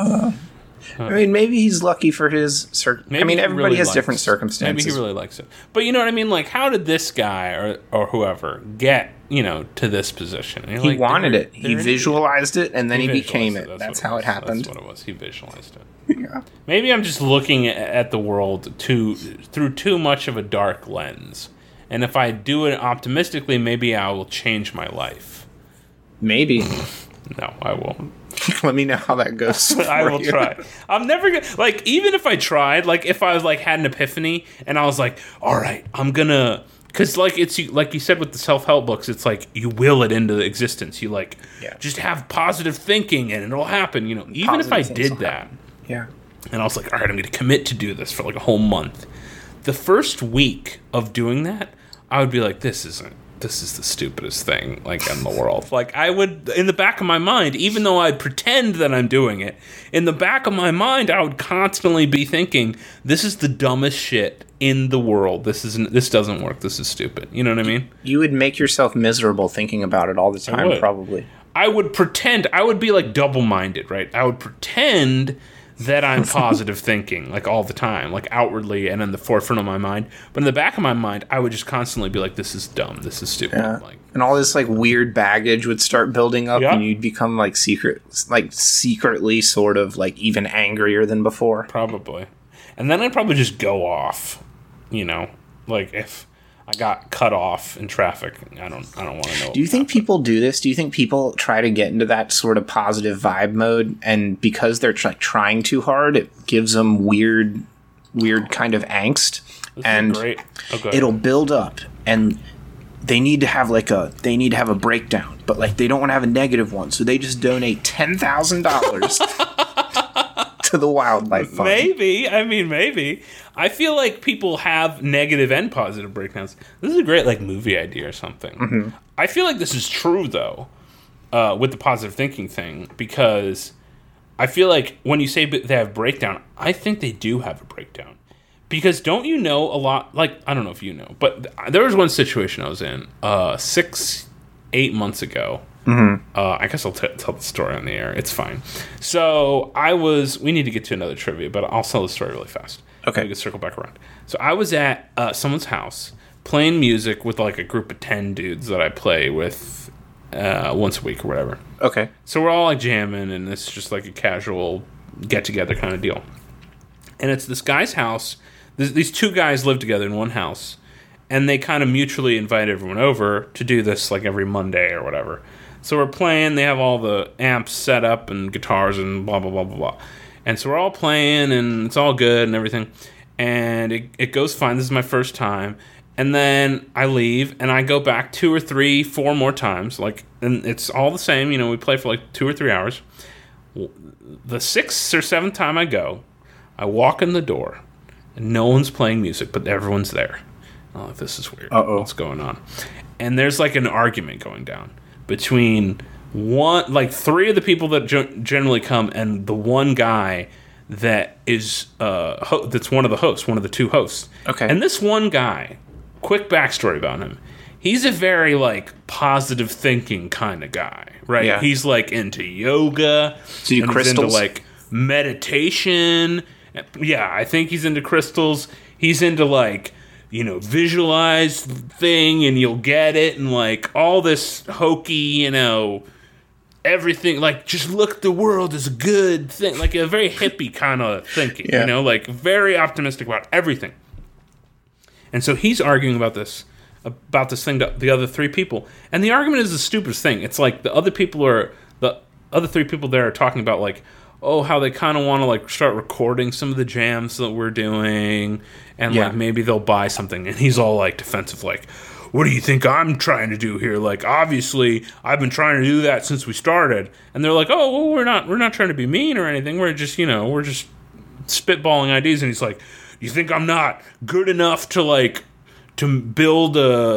I mean, maybe he's lucky for his. Everybody really has different circumstances. Maybe he really likes it. But you know what I mean? Like, how did this guy or whoever get to this position? He wanted it. He visualized it, and then he became it. That's how it happened. That's what it was. He visualized it. Yeah. Maybe I'm just looking at the world through too much of a dark lens. And if I do it optimistically, maybe I will change my life. Maybe. No, I won't. Let me know how that goes. I will try. I'm never gonna even if I tried, if I was had an epiphany and I was like, all right, I'm gonna, because it's like you said with the self-help books, it's like you will it into existence. You just have positive thinking and it'll happen. Even if I did that, and I was like, all right, I'm gonna commit to do this for a whole month. The first week of doing that, I would be like, this is the stupidest thing in the world. I would, in the back of my mind, even though I'd pretend that I'm doing it, in the back of my mind I would constantly be thinking, this is the dumbest shit in the world. This doesn't work. This is stupid. You know what I mean? You would make yourself miserable thinking about it all the time, probably. I would pretend. I would be double-minded, right? I would pretend that I'm positive thinking, all the time, outwardly and in the forefront of my mind. But in the back of my mind, I would just constantly be like, this is dumb, this is stupid. Yeah. And all this weird baggage would start building up, and you'd become secretly sort of even angrier than before. Probably. And then I'd probably just go off, if I got cut off in traffic, I don't want to know. Do you think people do this? Do you think people try to get into that sort of positive vibe mode, and because they're trying too hard, it gives them weird kind of angst, and great. Okay. It'll build up, and they need to have a breakdown, but they don't want to have a negative one, so they just donate $10,000 to the wildlife fund. Maybe. I feel like people have negative and positive breakdowns. This is a great movie idea or something. Mm-hmm. I feel like this is true though, with the positive thinking thing, because I feel like when you say they have breakdown, I think they do have a breakdown. Because don't you know a lot? I don't know if you know, but there was one situation I was in 6-8 months ago. Mm-hmm. I guess I'll tell the story on the air. It's fine. So we need to get to another trivia, but I'll tell the story really fast. Okay. We can circle back around. So I was at someone's house playing music with a group of 10 dudes that I play with once a week or whatever. Okay. So we're all jamming, and it's just a casual get-together kind of deal. And it's this guy's house. These two guys live together in one house, and they kind of mutually invite everyone over to do this every Monday or whatever. So we're playing, they have all the amps set up and guitars and blah, blah, blah, blah, blah. And so we're all playing, and it's all good and everything. And it goes fine. This is my first time. And then I leave, and I go back 2 or 3, 4 more times. And it's all the same. We play for 2 or 3 hours. The 6th or 7th time I go, I walk in the door, and no one's playing music, but everyone's there. Oh, this is weird. Uh-oh. What's going on? And there's an argument going down between 3 of the people that generally come and the one guy that is that's one of the hosts, one of the 2 hosts. Okay. And this one guy, quick backstory about him. He's a very positive thinking kind of guy, right? Yeah. He's into yoga. So you crystals? He's into meditation. Yeah, I think he's into crystals. He's into visualize thing and you'll get it, and all this hokey, everything, just look at the world as a good thing, a very hippie kind of thinking, yeah. Very optimistic about everything. And so he's arguing about this thing to the other 3 people, and the argument is the stupidest thing. It's the other 3 people there are talking about how they kind of want to start recording some of the jams that we're doing, and maybe they'll buy something. And he's all defensive, what do you think I'm trying to do here? Obviously I've been trying to do that since we started. And they're oh, well, we're not trying to be mean or anything. We're just we're just spitballing ideas. And he's you think I'm not good enough to to build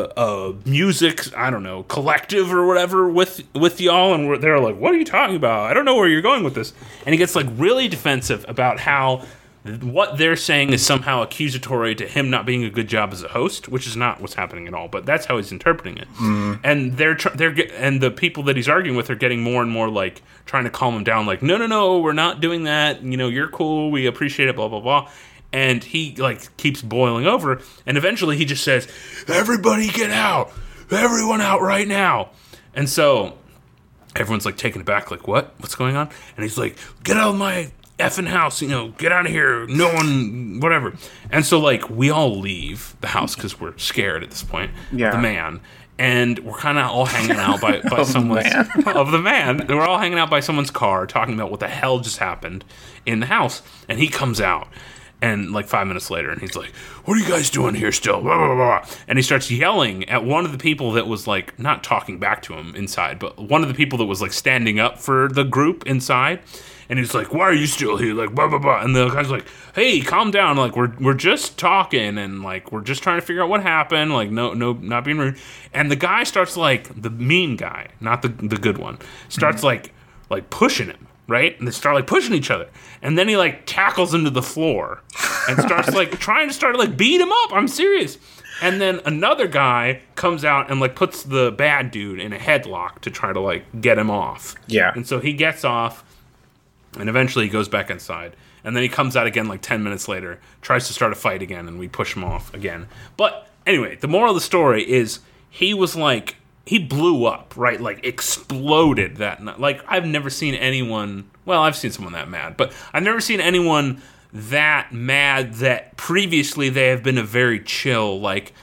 a music, I don't know, collective or whatever with y'all? And they're what are you talking about? I don't know where you're going with this. And he gets really defensive about how what they're saying is somehow accusatory to him not being a good job as a host, which is not what's happening at all, but that's how he's interpreting it. And and the people that he's arguing with are getting more and more trying to calm him down, no, we're not doing that. You're cool. We appreciate it, blah, blah, blah. And he keeps boiling over, and eventually he just says, "Everybody get out! Everyone out right now!" And so everyone's taken aback, what? What's going on? And he's "Get out of my effing house! Get out of here! No one, whatever." And so we all leave the house because we're scared at this point. Yeah. The man. And we're kind of all hanging out by someone's of the man. And we're all hanging out by someone's car, talking about what the hell just happened in the house. And he comes out. And 5 minutes later, and he's "What are you guys doing here still?" Blah, blah, blah. And he starts yelling at one of the people that was not talking back to him inside, but one of the people that was standing up for the group inside. And he's "Why are you still here?" Blah, blah, blah. And the guy's "Hey, calm down. We're just talking, and we're just trying to figure out what happened. No, not being rude." And the guy starts the mean guy, not the good one, starts pushing him. Right? And they start pushing each other. And then he tackles him to the floor and starts trying to start beat him up. I'm serious. And then another guy comes out and puts the bad dude in a headlock to try to get him off. Yeah. And so he gets off, and eventually he goes back inside. And then he comes out again 10 minutes later, tries to start a fight again, and we push him off again. But anyway, the moral of the story is he was he blew up, right? Exploded that night. I've never seen anyone... Well, I've seen someone that mad, but I've never seen anyone that mad that previously they have been a very chill,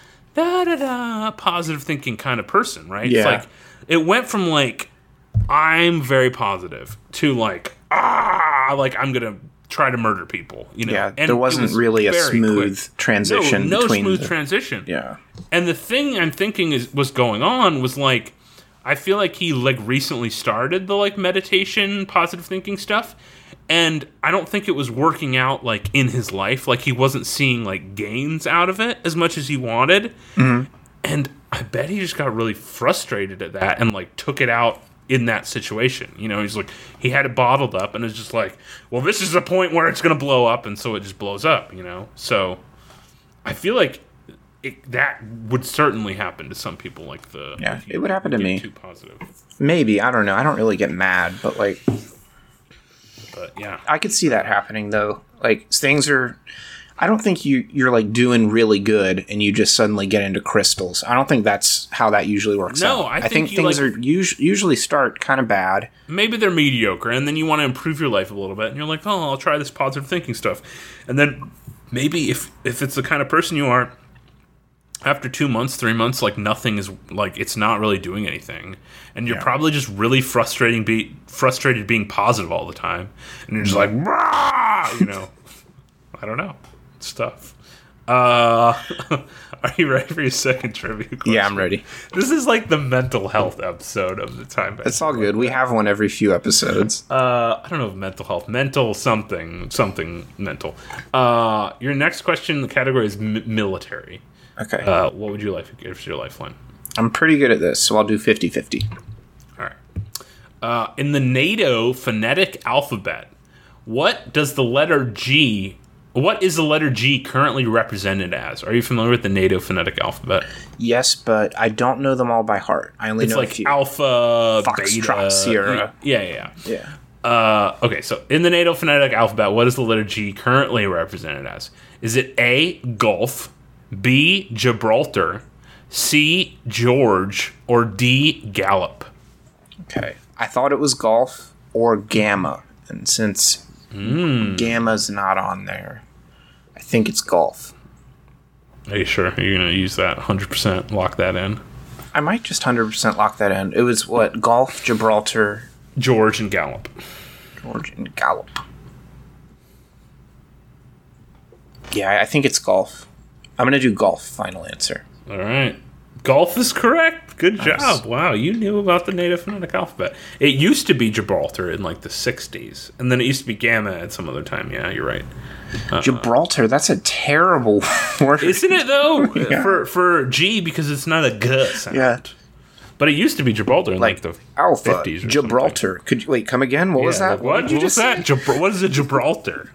da-da-da, positive thinking kind of person, right? Yeah. It's it went from, I'm very positive to, I'm going to try to murder people, Yeah, and there wasn't really a smooth transition. No smooth transition. Yeah. And the thing I'm thinking was going on was I feel he recently started the meditation, positive thinking stuff, and I don't think it was working out in his life. He wasn't seeing gains out of it as much as he wanted. Mm-hmm. And I bet he just got really frustrated at that and took it out in that situation. He's he had it bottled up and it's just well, this is the point where it's going to blow up, and so it just blows up, So I feel that would certainly happen to some people. It would happen to me. Too positive. Maybe, I don't know. I don't really get mad, but But yeah, I could see that happening though. Things are. I don't think you're doing really good and you just suddenly get into crystals. I don't think that's how that usually works out. No, I think things are usually start kind of bad. Maybe they're mediocre, and then you want to improve your life a little bit, and you're oh, I'll try this positive thinking stuff. And then maybe if it's the kind of person you are, after 2 months, 3 months, nothing is it's not really doing anything, and you're probably just really frustrated being positive all the time, and you're just Rah! I don't know. It's tough. Are you ready for your second trivia question? Yeah, I'm ready. This is like the mental health episode of the Time Bandit. It's all good. We have one every few episodes. I don't know if mental something mental. Your next question, the category is military. Okay. What would you like to give your lifeline? I'm pretty good at this, so I'll do 50-50. All right. In the NATO phonetic alphabet, what is the letter G currently represented as? Are you familiar with the NATO phonetic alphabet? Yes, but I don't know them all by heart. I only know a few. Alpha, Foxtrot, Beta, Sierra. Yeah. Yeah. Okay, so in the NATO phonetic alphabet, what is the letter G currently represented as? Is it A, Gulf, B, Gibraltar, C, George, or D, Gallop? Okay. I thought it was Golf or Gamma, and since Gamma's not on there, I think it's Golf. Are you sure? You're going to use that 100%, lock that in? I might just 100% lock that in. It was what? Golf, Gibraltar, George, and Gallop. George, and Gallop. Yeah, I think it's Golf. I'm going to do Golf, final answer. All right. Golf is correct. Good Nice. job. Wow, you knew about the NATO phonetic alphabet. It used to be Gibraltar in like the 60s, and then it used to be Gamma at some other time. Yeah, you're right. Gibraltar, that's a terrible word. Isn't it though? Yeah. For G, because it's not a G sound. Yeah. But it used to be Gibraltar in like the Alpha, 50s or Gibraltar. Could you, wait, come again? What was that? Like, what did you just say? What is a Gibraltar?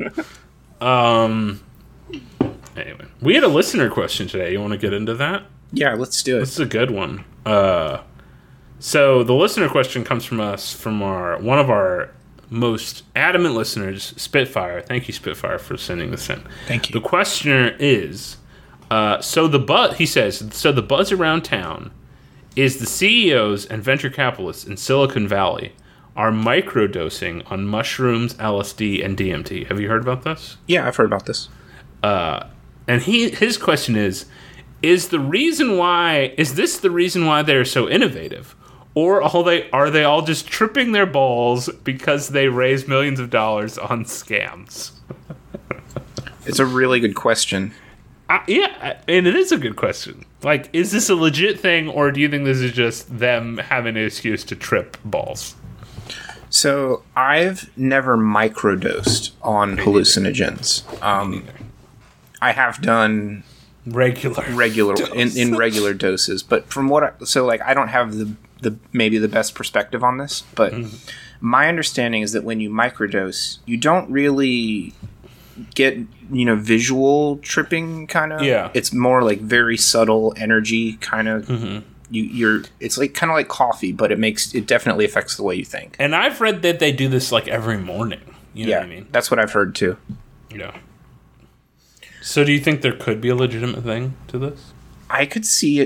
Anyway, we had a listener question today. You want to get into that? Yeah, let's do it. This is a good one. So the listener question comes from us, from one of our most adamant listeners, Spitfire. Thank you, Spitfire, for sending this in. Thank you. The questioner is, he says, so the buzz around town is the CEOs and venture capitalists in Silicon Valley are microdosing on mushrooms, LSD, and DMT. Have you heard about this? Yeah, I've heard about this. And his question is this the reason why they're so innovative? Or are they all just tripping their balls because they raise millions of dollars on scams? It's a really good question. Yeah, and it is a good question. Like, is this a legit thing, or do you think this is just them having an excuse to trip balls? So, I've never microdosed on hallucinogens. I have done regular in regular doses, but from what I don't have the maybe the best perspective on this, but my understanding is that when you microdose, you don't really get visual tripping kind of. Yeah, it's more like very subtle energy kind of. It's like kind of like coffee, but it definitely affects the way you think. And I've read that they do this like every morning. You know what I mean? That's what I've heard too. Yeah. So do you think there could be a legitimate thing to this? I could see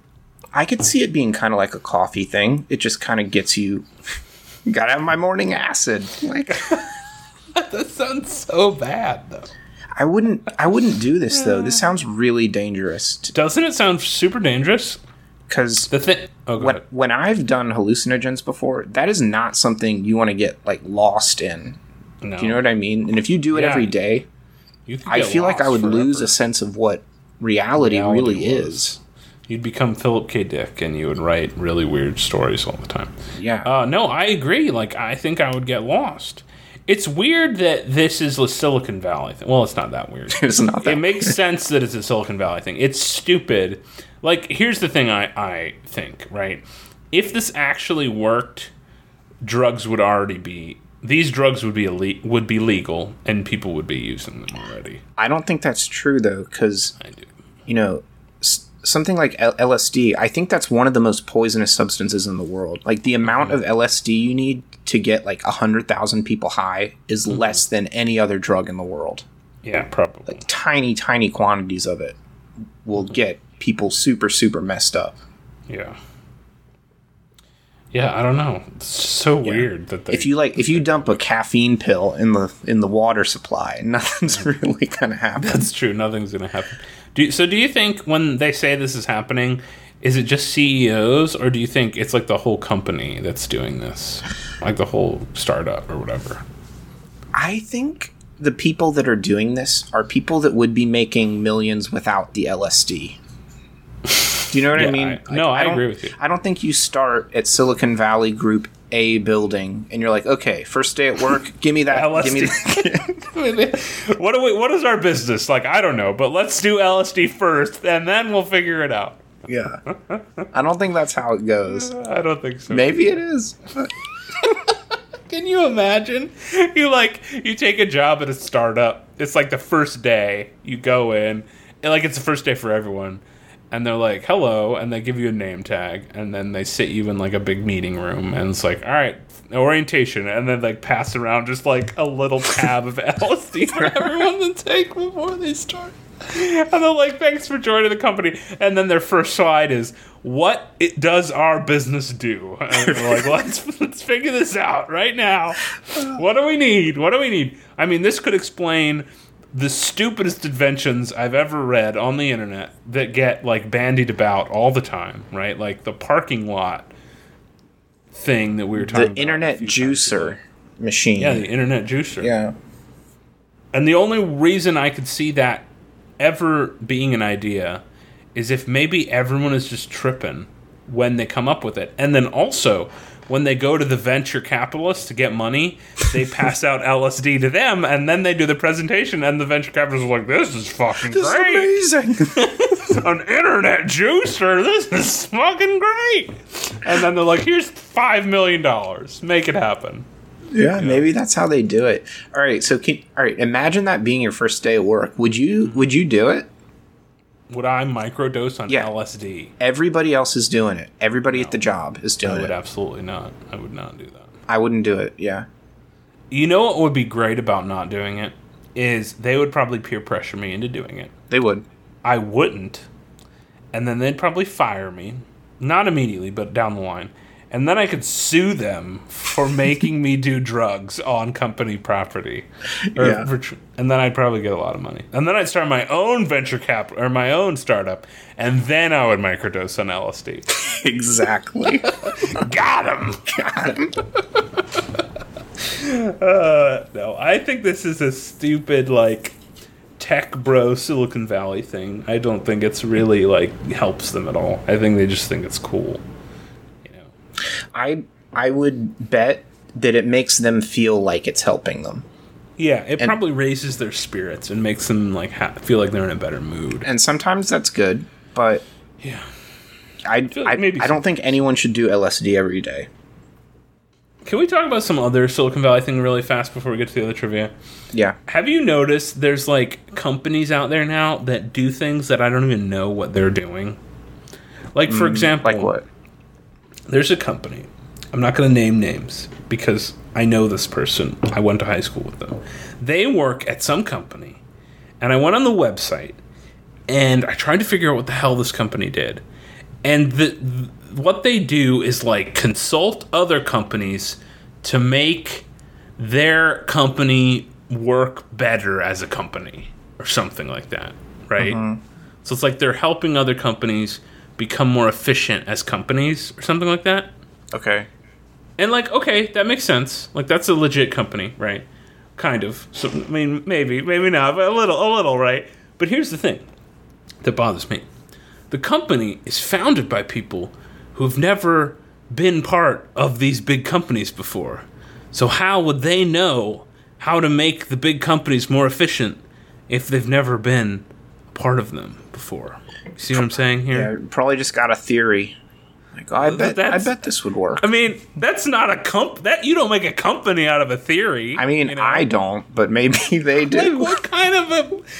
it being kind of like a coffee thing. It just kind of gets you gotta have my morning acid. Like that sounds so bad though. I wouldn't do this though. This sounds really dangerous. Doesn't it sound super dangerous? Because when I've done hallucinogens before, that is not something you want to get like lost in. No. Do you know what I mean? And if you do it every day, I feel like I would lose a sense of what reality really is. You'd become Philip K. Dick, and you would write really weird stories all the time. Yeah. No, I agree. Like, I think I would get lost. It's weird that this is a Silicon Valley thing. Well, it's not that weird. It's not that It makes sense that it's a Silicon Valley thing. It's stupid. Like, here's the thing I think, right? If this actually worked, drugs would already be... These drugs would be legal, and people would be using them already. I don't think that's true, though, because, something like LSD, I think that's one of the most poisonous substances in the world. Like, the amount of LSD you need to get, like, 100,000 people high is less than any other drug in the world. Yeah, probably. Like, tiny, tiny quantities of it will get people super, super messed up. Yeah. Yeah, I don't know. It's so weird that if you dump a caffeine pill in the water supply, nothing's really gonna happen. That's true. Nothing's gonna happen. Do you think when they say this is happening, is it just CEOs, or do you think it's like the whole company that's doing this, like the whole startup or whatever? I think the people that are doing this are people that would be making millions without the LSD. Do you know what I mean? I agree with you. I don't think you start at Silicon Valley Group A building and you're like, okay, first day at work, give me that. LSD. What is our business? Like, I don't know, but let's do LSD first and then we'll figure it out. Yeah. I don't think that's how it goes. I don't think so. Maybe it is. Can you imagine? You take a job at a startup. It's like the first day you go in, and like it's the first day for everyone. And they're like, hello, and they give you a name tag, and then they sit you in like a big meeting room, and it's like, all right, orientation, and then like pass around just like a little tab of LSD for everyone to take before they start. And they're like, thanks for joining the company. And then their first slide is, what does our business do? And they're like, let's figure this out right now. What do we need? I mean, this could explain the stupidest inventions I've ever read on the internet that get like bandied about all the time, right? Like the parking lot thing that we were talking about. The internet juicer machine. Yeah, the internet juicer. Yeah. And the only reason I could see that ever being an idea is if maybe everyone is just tripping when they come up with it. And then also, when they go to the venture capitalists to get money, they pass out LSD to them, and then they do the presentation, and the venture capitalists are like, this is fucking great. This is amazing. An internet juicer, this is fucking great. And then they're like, here's $5 million. Make it happen. Yeah, maybe that's how they do it. All right, so imagine that being your first day at work. Would you do it? Would I microdose on LSD? Everybody else is doing it. Everybody at the job is doing it. I would absolutely not. I would not do that. I wouldn't do it, yeah. You know what would be great about not doing it? Is they would probably peer pressure me into doing it. They would. I wouldn't. And then they'd probably fire me. Not immediately, but down the line. And then I could sue them for making me do drugs on company property. And then I'd probably get a lot of money. And then I'd start my own venture capital or my own startup. And then I would microdose on LSD. Exactly. Got him. No, I think this is a stupid, like, tech bro Silicon Valley thing. I don't think it's really, like, helps them at all. I think they just think it's cool. I would bet that it makes them feel like it's helping them. Yeah, it probably raises their spirits and makes them like feel like they're in a better mood. And sometimes that's good, but yeah, I don't think anyone should do LSD every day. Can we talk about some other Silicon Valley thing really fast before we get to the other trivia? Yeah. Have you noticed there's like companies out there now that do things that I don't even know what they're doing? Like, for example... Like what? There's a company. I'm not going to name names because I know this person. I went to high school with them. They work at some company. And I went on the website and I tried to figure out what the hell this company did. And what they do is like consult other companies to make their company work better as a company or something like that, right? Mm-hmm. So it's like they're helping other companies become more efficient as companies or something like that. Okay. And like, okay, that makes sense. Like, that's a legit company, right? Kind of. So, I mean, maybe not, but a little, right? But here's the thing that bothers me. The company is founded by people who've never been part of these big companies before. So how would they know how to make the big companies more efficient if they've never been a part of them before? See what I'm saying here? Yeah, probably just got a theory. Like, oh, I bet this would work. I mean, that's not a that you don't make a company out of a theory. I mean, you know? I don't, but maybe they do. Like, what kind of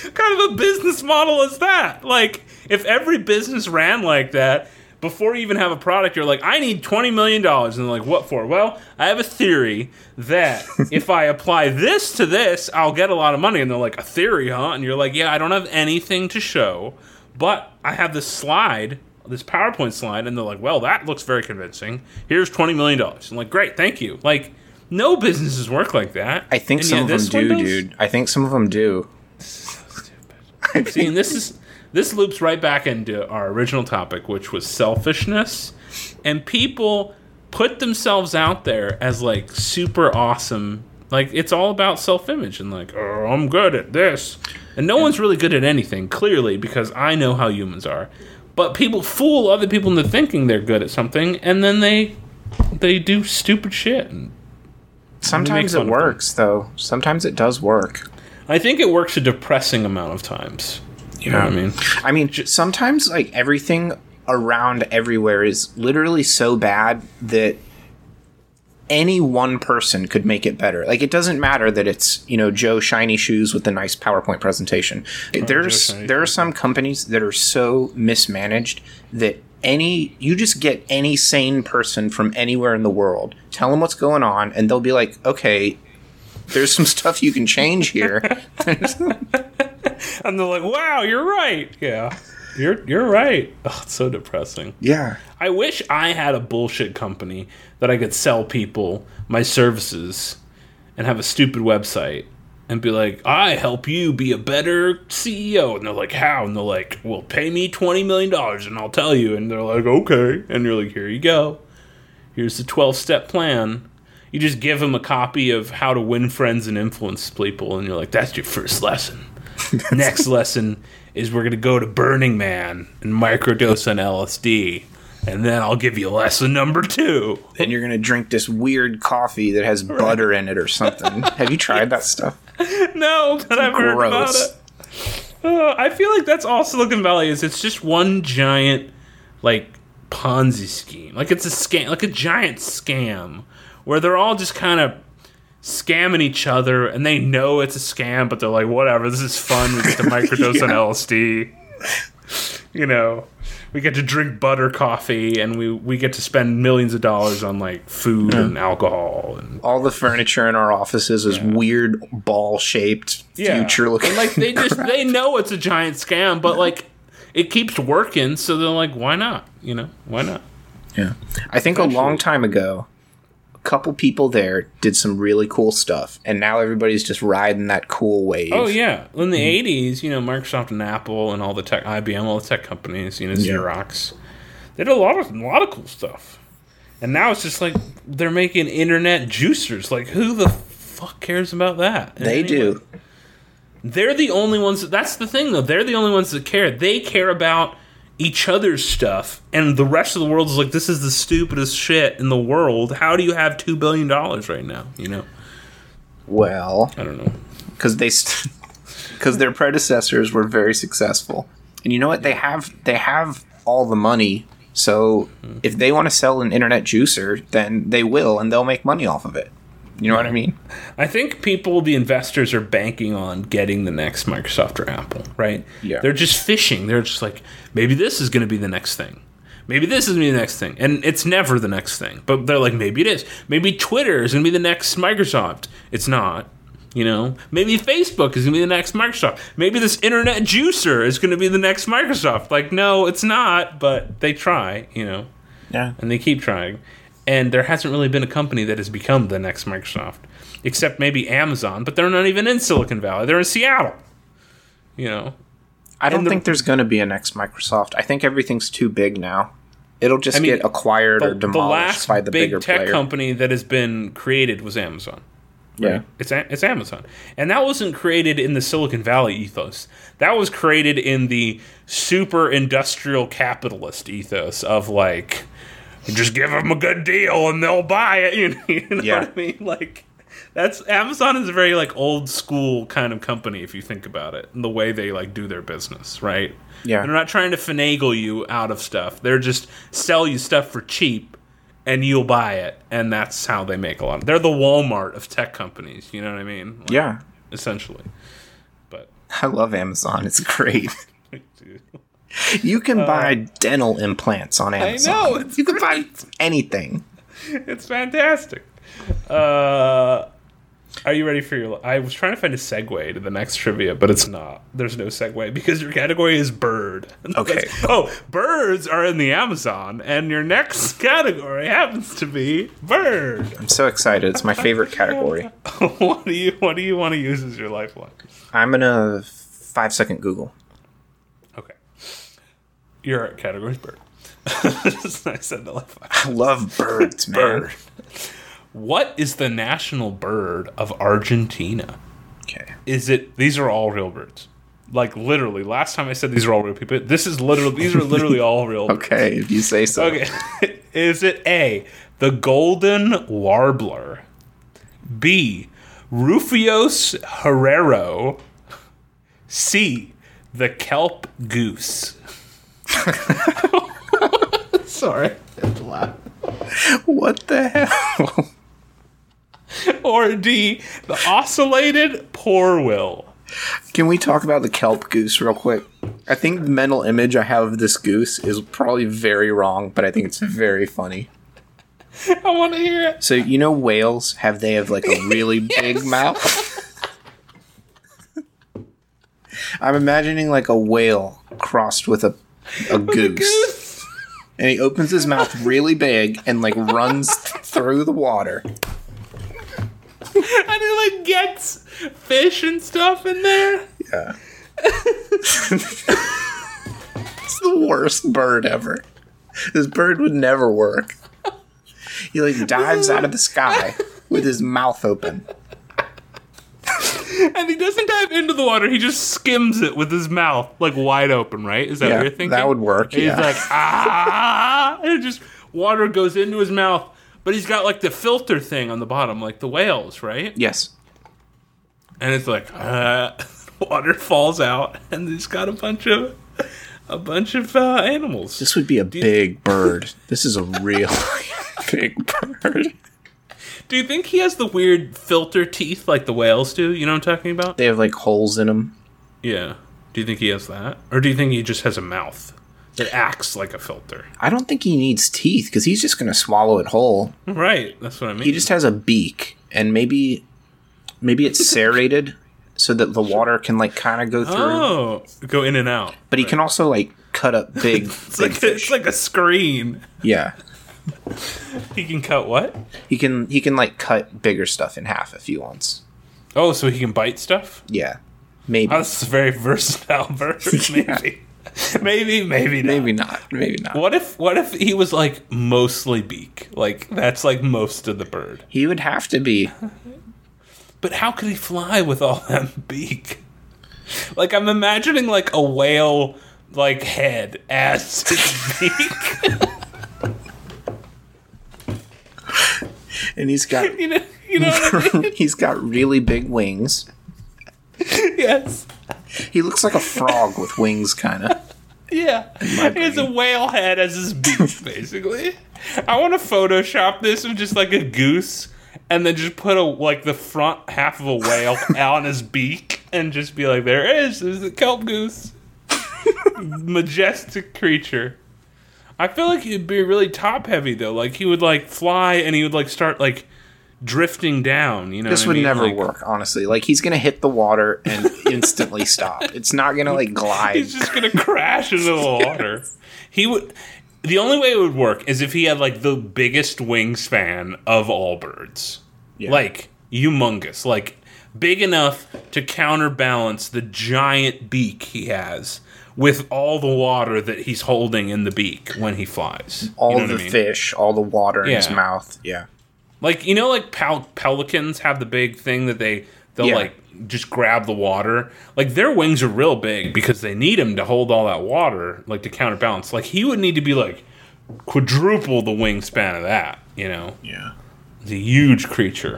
a business model is that? Like, if every business ran like that, before you even have a product, you're like, I need $20 million. And they're like, what for? Well, I have a theory that if I apply this to this, I'll get a lot of money. And they're like, a theory, huh? And you're like, yeah, I don't have anything to show, but I have this slide, this PowerPoint slide, and they're like, well, that looks very convincing. Here's $20 million. I'm like, great, thank you. Like, no businesses work like that. I think some of them do, dude. I think some of them do. So stupid. See, and this loops right back into our original topic, which was selfishness. And people put themselves out there as, like, super awesome, Like, it's all about self-image and like, oh, I'm good at this. And no one's really good at anything, clearly, because I know how humans are. But people fool other people into thinking they're good at something, and then they do stupid shit. And sometimes it works, though. Sometimes it does work. I think it works a depressing amount of times. You know what I mean? I mean, sometimes, like, everything around everywhere is literally so bad that any one person could make it better. Like, it doesn't matter that it's, you know, Joe Shiny Shoes with a nice PowerPoint presentation. There are some companies that are so mismanaged that you just get any sane person from anywhere in the world, tell them what's going on, and they'll be like, okay, there's some stuff you can change here. And they're like, wow, you're right. Yeah. You're right. Oh, it's so depressing. Yeah. I wish I had a bullshit company that I could sell people my services and have a stupid website and be like, I help you be a better CEO. And they're like, how? And they're like, well, pay me $20 million and I'll tell you. And they're like, okay. And you're like, here you go. Here's the 12-step plan. You just give them a copy of How to Win Friends and Influence People. And you're like, that's your first lesson. Next lesson is we're going to go to Burning Man and microdose on LSD. And then I'll give you lesson number 2. Then you're going to drink this weird coffee that has butter in it or something. Have you tried that stuff? No, but I've heard about it. I feel like that's all Silicon Valley is. It's just one giant, like, Ponzi scheme. Like, it's a scam, like a giant scam where they're all just kind of scamming each other, and they know it's a scam, but they're like, whatever, this is fun. We get to microdose on LSD. You know, we get to drink butter coffee, and we get to spend millions of dollars on, like, food and alcohol. And all the furniture in our offices is weird ball-shaped, future-looking. And, like, they know it's a giant scam, but, like, it keeps working, so they're like, why not? You know, why not? Yeah. I think a long time ago, couple people there did some really cool stuff, and now everybody's just riding that cool wave. Oh yeah, in the 80s, you know, Microsoft and Apple and all the tech, IBM, all the tech companies, you know, Xerox, they did a lot of cool stuff. And now it's just like they're making internet juicers. Like, who the fuck cares about that? They do. They're the only ones. That's the thing, though. They're the only ones that care. They care about each other's stuff, and the rest of the world is like, this is the stupidest shit in the world. How do you have $2 billion right now? You know? Well, I don't know. Because their predecessors were very successful, and you know what? They have all the money. So if they want to sell an internet juicer, then they will, and they'll make money off of it. You know what I mean? I think the investors are banking on getting the next Microsoft or Apple, right? Yeah. They're just fishing. They're just like, maybe this is going to be the next thing. Maybe this is going to be the next thing. And it's never the next thing. But they're like, maybe it is. Maybe Twitter is going to be the next Microsoft. It's not. You know? Maybe Facebook is going to be the next Microsoft. Maybe this internet juicer is going to be the next Microsoft. Like, no, it's not. But they try, you know? Yeah. And they keep trying. And there hasn't really been a company that has become the next Microsoft, except maybe Amazon, but they're not even in Silicon Valley. They're in Seattle. You know? I don't think there's going to be a next Microsoft. I think everything's too big now. It'll just get acquired or demolished by the bigger player. The last big tech company that has been created was Amazon. Right? Yeah. It's Amazon. And that wasn't created in the Silicon Valley ethos. That was created in the super industrial capitalist ethos of, like, just give them a good deal and they'll buy it. You know what I mean? Like, Amazon is a very, like, old school kind of company if you think about it, and the way they, like, do their business, right? Yeah. They're not trying to finagle you out of stuff. They're just sell you stuff for cheap and you'll buy it, and that's how they make a lot. They're the Walmart of tech companies. You know what I mean? Like, yeah. Essentially. But I love Amazon. It's great. You can buy dental implants on Amazon. I know. You can buy anything. It's fantastic. Are you ready for your... I was trying to find a segue to the next trivia, but it's not. There's no segue because your category is bird. Okay. Birds are in the Amazon, and your next category happens to be bird. I'm so excited. It's my favorite category. What do you want to use as your lifeline? I'm going to 5-second Google. Okay. Your category is bird. I said the lifeline. I love birds, man. Bird. What is the national bird of Argentina? Okay. These are all real birds. Like, literally, last time I said these are all real people. These are literally all real birds. Okay, if you say so. Okay. Is it A, the golden warbler? B, Rufios herrero? C, the kelp goose? Sorry. What the hell? Or D, the ocellated porwheel? Can we talk about the kelp goose real quick? I think the mental image I have of this goose is probably very wrong, but I think it's very funny. I want to hear it. So, whales have like a really big mouth? I'm imagining like a whale crossed with a goose. And he opens his mouth really big and like runs through the water. And he like gets fish and stuff in there. Yeah. It's the worst bird ever. This bird would never work. He like dives out of the sky with his mouth open. And he doesn't dive into the water, he just skims it with his mouth like wide open, right? Is that what you're thinking? That would work, and yeah. he's like, ah, and just water goes into his mouth. But he's got like the filter thing on the bottom, like the whales, right? Yes. And it's like, water falls out, and he's got a bunch of animals. This would be a big bird. This is a real big bird. Do you think he has the weird filter teeth like the whales do? You know what I'm talking about? They have like holes in them. Yeah. Do you think he has that? Or do you think he just has a mouth that acts like a filter? I don't think he needs teeth because he's just going to swallow it whole. Right. That's what I mean. He just has a beak, and maybe it's serrated so that the water can like kind of go through. Oh, go in and out. But he can also like cut up big, big fish. It's like a screen. Yeah. He can cut what? He can like cut bigger stuff in half if he wants. Oh, so he can bite stuff? Yeah. Maybe. Oh, this is a very versatile bird. Maybe. Maybe not. Maybe not. What if he was like mostly beak? Like that's like most of the bird. He would have to be. But how could he fly with all that beak? Like I'm imagining like a whale like head as his beak. And he's got you know what I mean? he's got really big wings. Yes. He looks like a frog with wings, kind of. Yeah. He has a whale head as his beak, basically. I want to Photoshop this with just like a goose and then just put the front half of a whale on his beak and just be like, there it is. There's the kelp goose. Majestic creature. I feel like he'd be really top heavy though. Like he would like fly and he would like start like drifting down, you know. This would never like, work, honestly. Like he's gonna hit the water and instantly stop. It's not gonna like glide. He's just gonna crash into the water. He would. The only way it would work is if he had like the biggest wingspan of all birds, like humongous, like big enough to counterbalance the giant beak he has. With all the water that he's holding in the beak when he flies. All the fish, all the water in his mouth. Yeah. Like, like pelicans have the big thing that they'll like just grab the water. Like their wings are real big because they need him to hold all that water, like to counterbalance. Like he would need to be like quadruple the wingspan of that, you know? Yeah. It's a huge creature.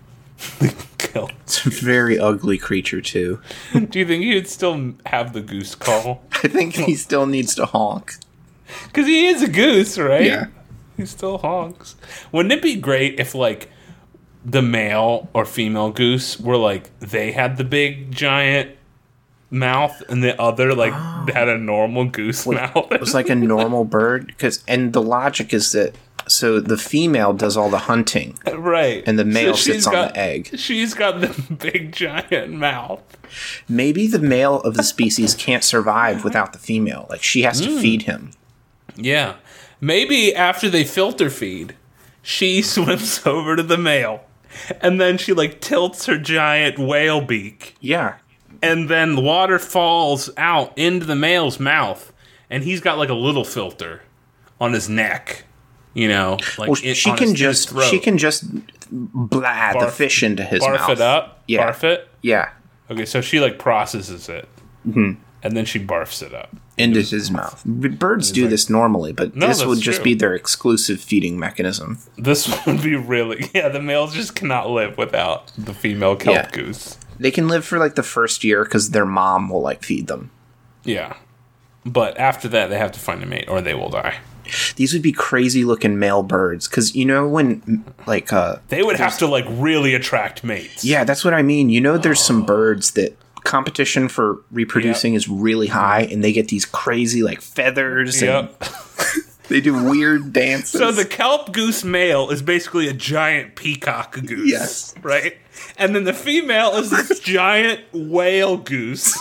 It's a very ugly creature, too. Do you think he'd still have the goose call? I think he still needs to honk. Because he is a goose, right? Yeah. He still honks. Wouldn't it be great if, like, the male or female goose were, like, they had the big, giant mouth and the other, like, had a normal goose mouth? It was like a normal bird? And the logic is that so the female does all the hunting. Right. And the male sits on the egg. She's got the big giant mouth. Maybe the male of the species can't survive without the female. Like, she has to feed him. Yeah. Maybe after they filter feed, she swims over to the male. And then she, like, tilts her giant whale beak. Yeah. And then the water falls out into the male's mouth. And he's got, like, a little filter on his neck. You know, like well, she can just blah the fish into his mouth. Barf it up? Yeah. Barf it? Yeah. Okay, so she like processes it. Mm-hmm. And then she barfs it up. Into his mouth. Birds do this normally, but this would just be their exclusive feeding mechanism. This would be really... Yeah, the males just cannot live without the female kelp goose. They can live for like the first year because their mom will like feed them. Yeah. But after that, they have to find a mate or they will die. These would be crazy looking male birds because you know when like they would have to like really attract mates. Yeah, that's what I mean. You know, there's some birds that competition for reproducing is really high, and they get these crazy like feathers. And they do weird dances. So the kelp goose male is basically a giant peacock goose. Yes, right. And then the female is this giant whale goose.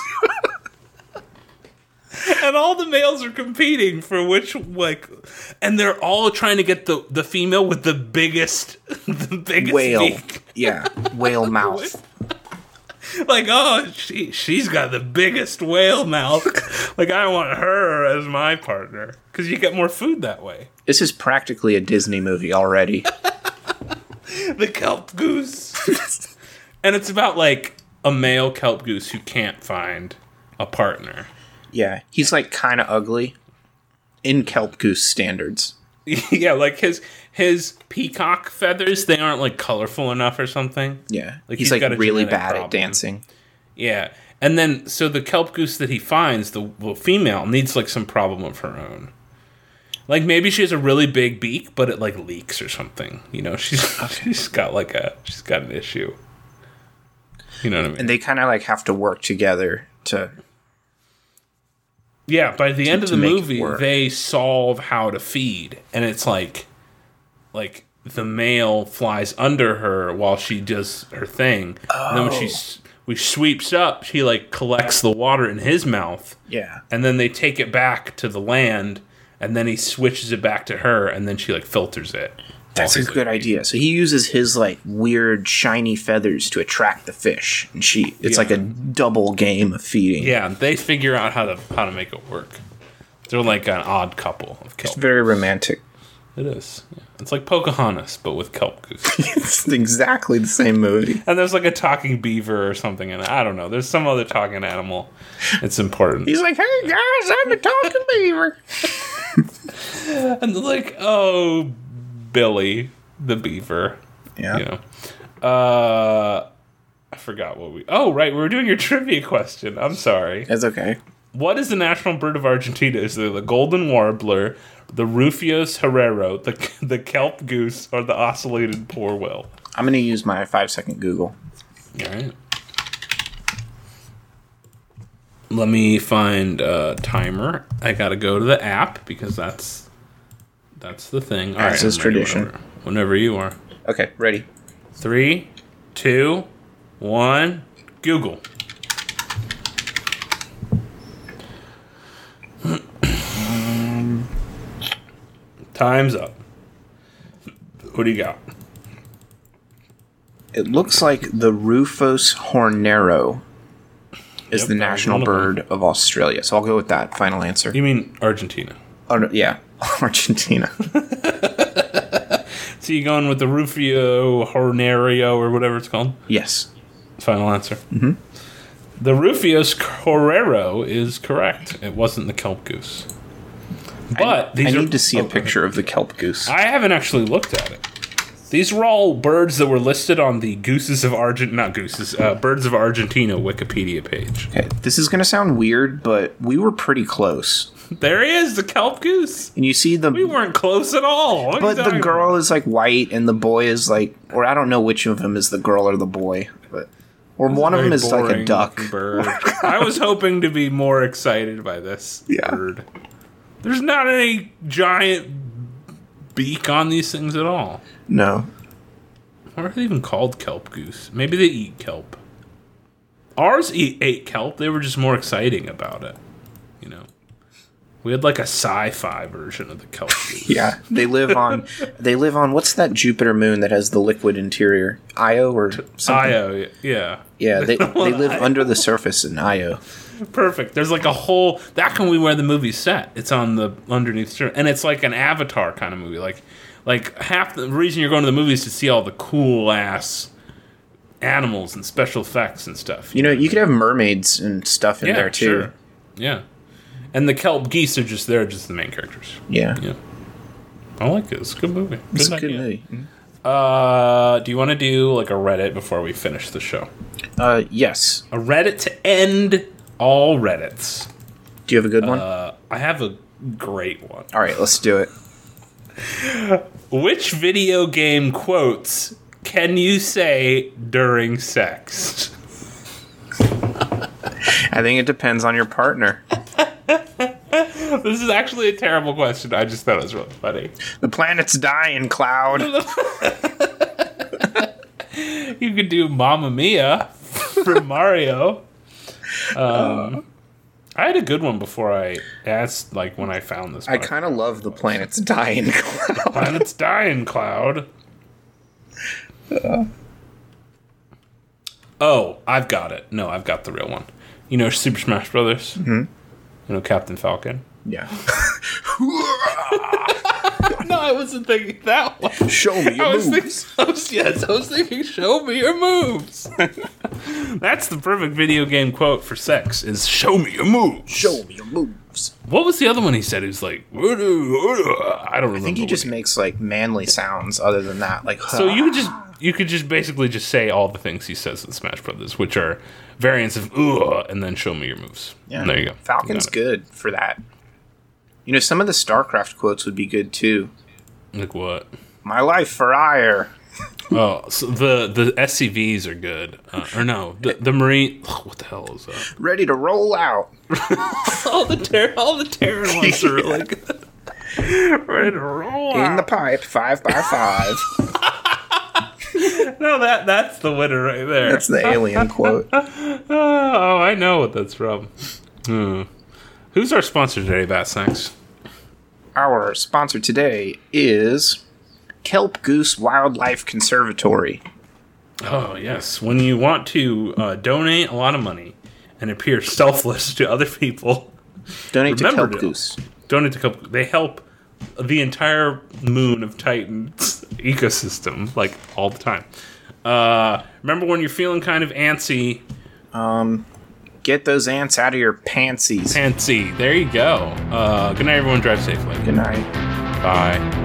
And all the males are competing for which, like, and they're all trying to get the female with the biggest whale. beak. Yeah, whale mouth. Like, oh, she's got the biggest whale mouth. Like, I want her as my partner because you get more food that way. This is practically a Disney movie already. The kelp goose, and it's about like a male kelp goose who can't find a partner. Yeah, he's like kind of ugly in kelp goose standards. Yeah, like his peacock feathers, they aren't like colorful enough or something. Yeah, like he's like really bad at dancing. Yeah, and then so the kelp goose that he finds, the female, needs like some problem of her own. Like maybe she has a really big beak, but it like leaks or something. You know, she's got an issue. You know what I mean? And they kind of like have to work together to. Yeah, by the end of the movie, they solve how to feed, and it's like the male flies under her while she does her thing, and then when she sweeps up, she like collects the water in his mouth. Yeah, and then they take it back to the land, and then he switches it back to her, and then she like filters it. That's a good idea. So he uses his like weird shiny feathers to attract the fish, and it's like a double game of feeding. Yeah, they figure out how to make it work. They're like an odd couple of kelp. It's very romantic. It is. Yeah. It's like Pocahontas, but with kelp goose. It's exactly the same movie. And there's like a talking beaver or something in it. I don't know. There's some other talking animal. It's important. He's like, "Hey guys, I'm the talking beaver." And they're like, "Oh, Billy the beaver." Yeah. You know. I forgot what we... Oh, right. We were doing your trivia question. I'm sorry. It's okay. What is the national bird of Argentina? Is it the golden warbler, the Rufous herrero, the kelp goose, or the ocellated poor will? I'm going to use my 5-second Google. All right. Let me find a timer. I got to go to the app because that's the thing. All right, As is tradition. Whenever you are. Okay, ready. 3, 2, 1, Google. Time's up. What do you got? It looks like the Rufous hornero is the national bird of Australia. So I'll go with that final answer. You mean Argentina? Oh, no, yeah. Argentina. So you going with the Rufio hornero or whatever it's called? Yes. Final answer? Mm-hmm. The Rufous hornero is correct. It wasn't the kelp goose. But I need to see a picture of the kelp goose. I haven't actually looked at it. These were all birds that were listed on the Birds of Argentina Wikipedia page. Okay, this is going to sound weird, but we were pretty close. There he is, the kelp goose. And you see we weren't close at all. But the girl is like white, and the boy is like, or I don't know which of them is the girl or the boy, or one of them is like a duck. Bird. I was hoping to be more excited by this bird. There's not any giant beak on these things at all. No. Why are they even called kelp goose? Maybe they eat kelp. Ours ate kelp. They were just more exciting about it. You know. We had like a sci-fi version of the kelp goose. Yeah, they live on what's that Jupiter moon that has the liquid interior? Io or something? Io, yeah. Yeah, they live under the surface in Io. Perfect. There's like a whole that can be where the movie's set. It's on the underneath, and it's like an Avatar kind of movie. Like half the reason you're going to the movies to see all the cool ass animals and special effects and stuff. You know, you could have mermaids and stuff in there too. Sure. Yeah. And the kelp geese are just the main characters. Yeah. Yeah. I like it. It's a good movie. It's a good movie. Do you want to do like a Reddit before we finish the show? Yes. A Reddit to end all Reddits. Do you have a good one? I have a great one. All right, let's do it. Which video game quotes can you say during sex? I think it depends on your partner. This is actually a terrible question. I just thought it was really funny. The planet's dying, Cloud. You could do Mamma Mia from Mario. I had a good one before I asked, like, when I found this. I kind of love the planet's dying, Cloud. Planet's dying, Cloud. Oh, I've got it. No, I've got the real one. You know Super Smash Brothers? Mm-hmm. You know Captain Falcon? Yeah. No, I wasn't thinking that one. Show me your moves. I was thinking, show me your moves. That's the perfect video game quote for sex, is show me your moves. Show me your moves. What was the other one he said? He was like, I don't remember. I think he just makes, like, manly sounds other than that. Like, so you could just basically just say all the things he says in Smash Brothers, which are variants of and then show me your moves. Yeah. And there you go. Falcon's good for that. You know, some of the StarCraft quotes would be good, too. Like what? My life for ire. Oh, so the SCVs are good. Or no, the Marine... what the hell is that? Ready to roll out. all the Terran ones are really good. Ready to roll out. In the pipe, 5x5. No, that's the winner right there. That's the alien quote. Oh, I know what that's from. Who's our sponsor today, Bat Snacks? Our sponsor today is Kelp Goose Wildlife Conservatory. Oh, yes. When you want to donate a lot of money and appear selfless to other people, donate to Kelp Goose. Donate to Kelp Goose. They help the entire Moon of Titan's ecosystem, like, all the time. Remember when you're feeling kind of antsy... Get those ants out of your pantsies. Pantsy. There you go. Good night, everyone. Drive safely. Good night. Bye.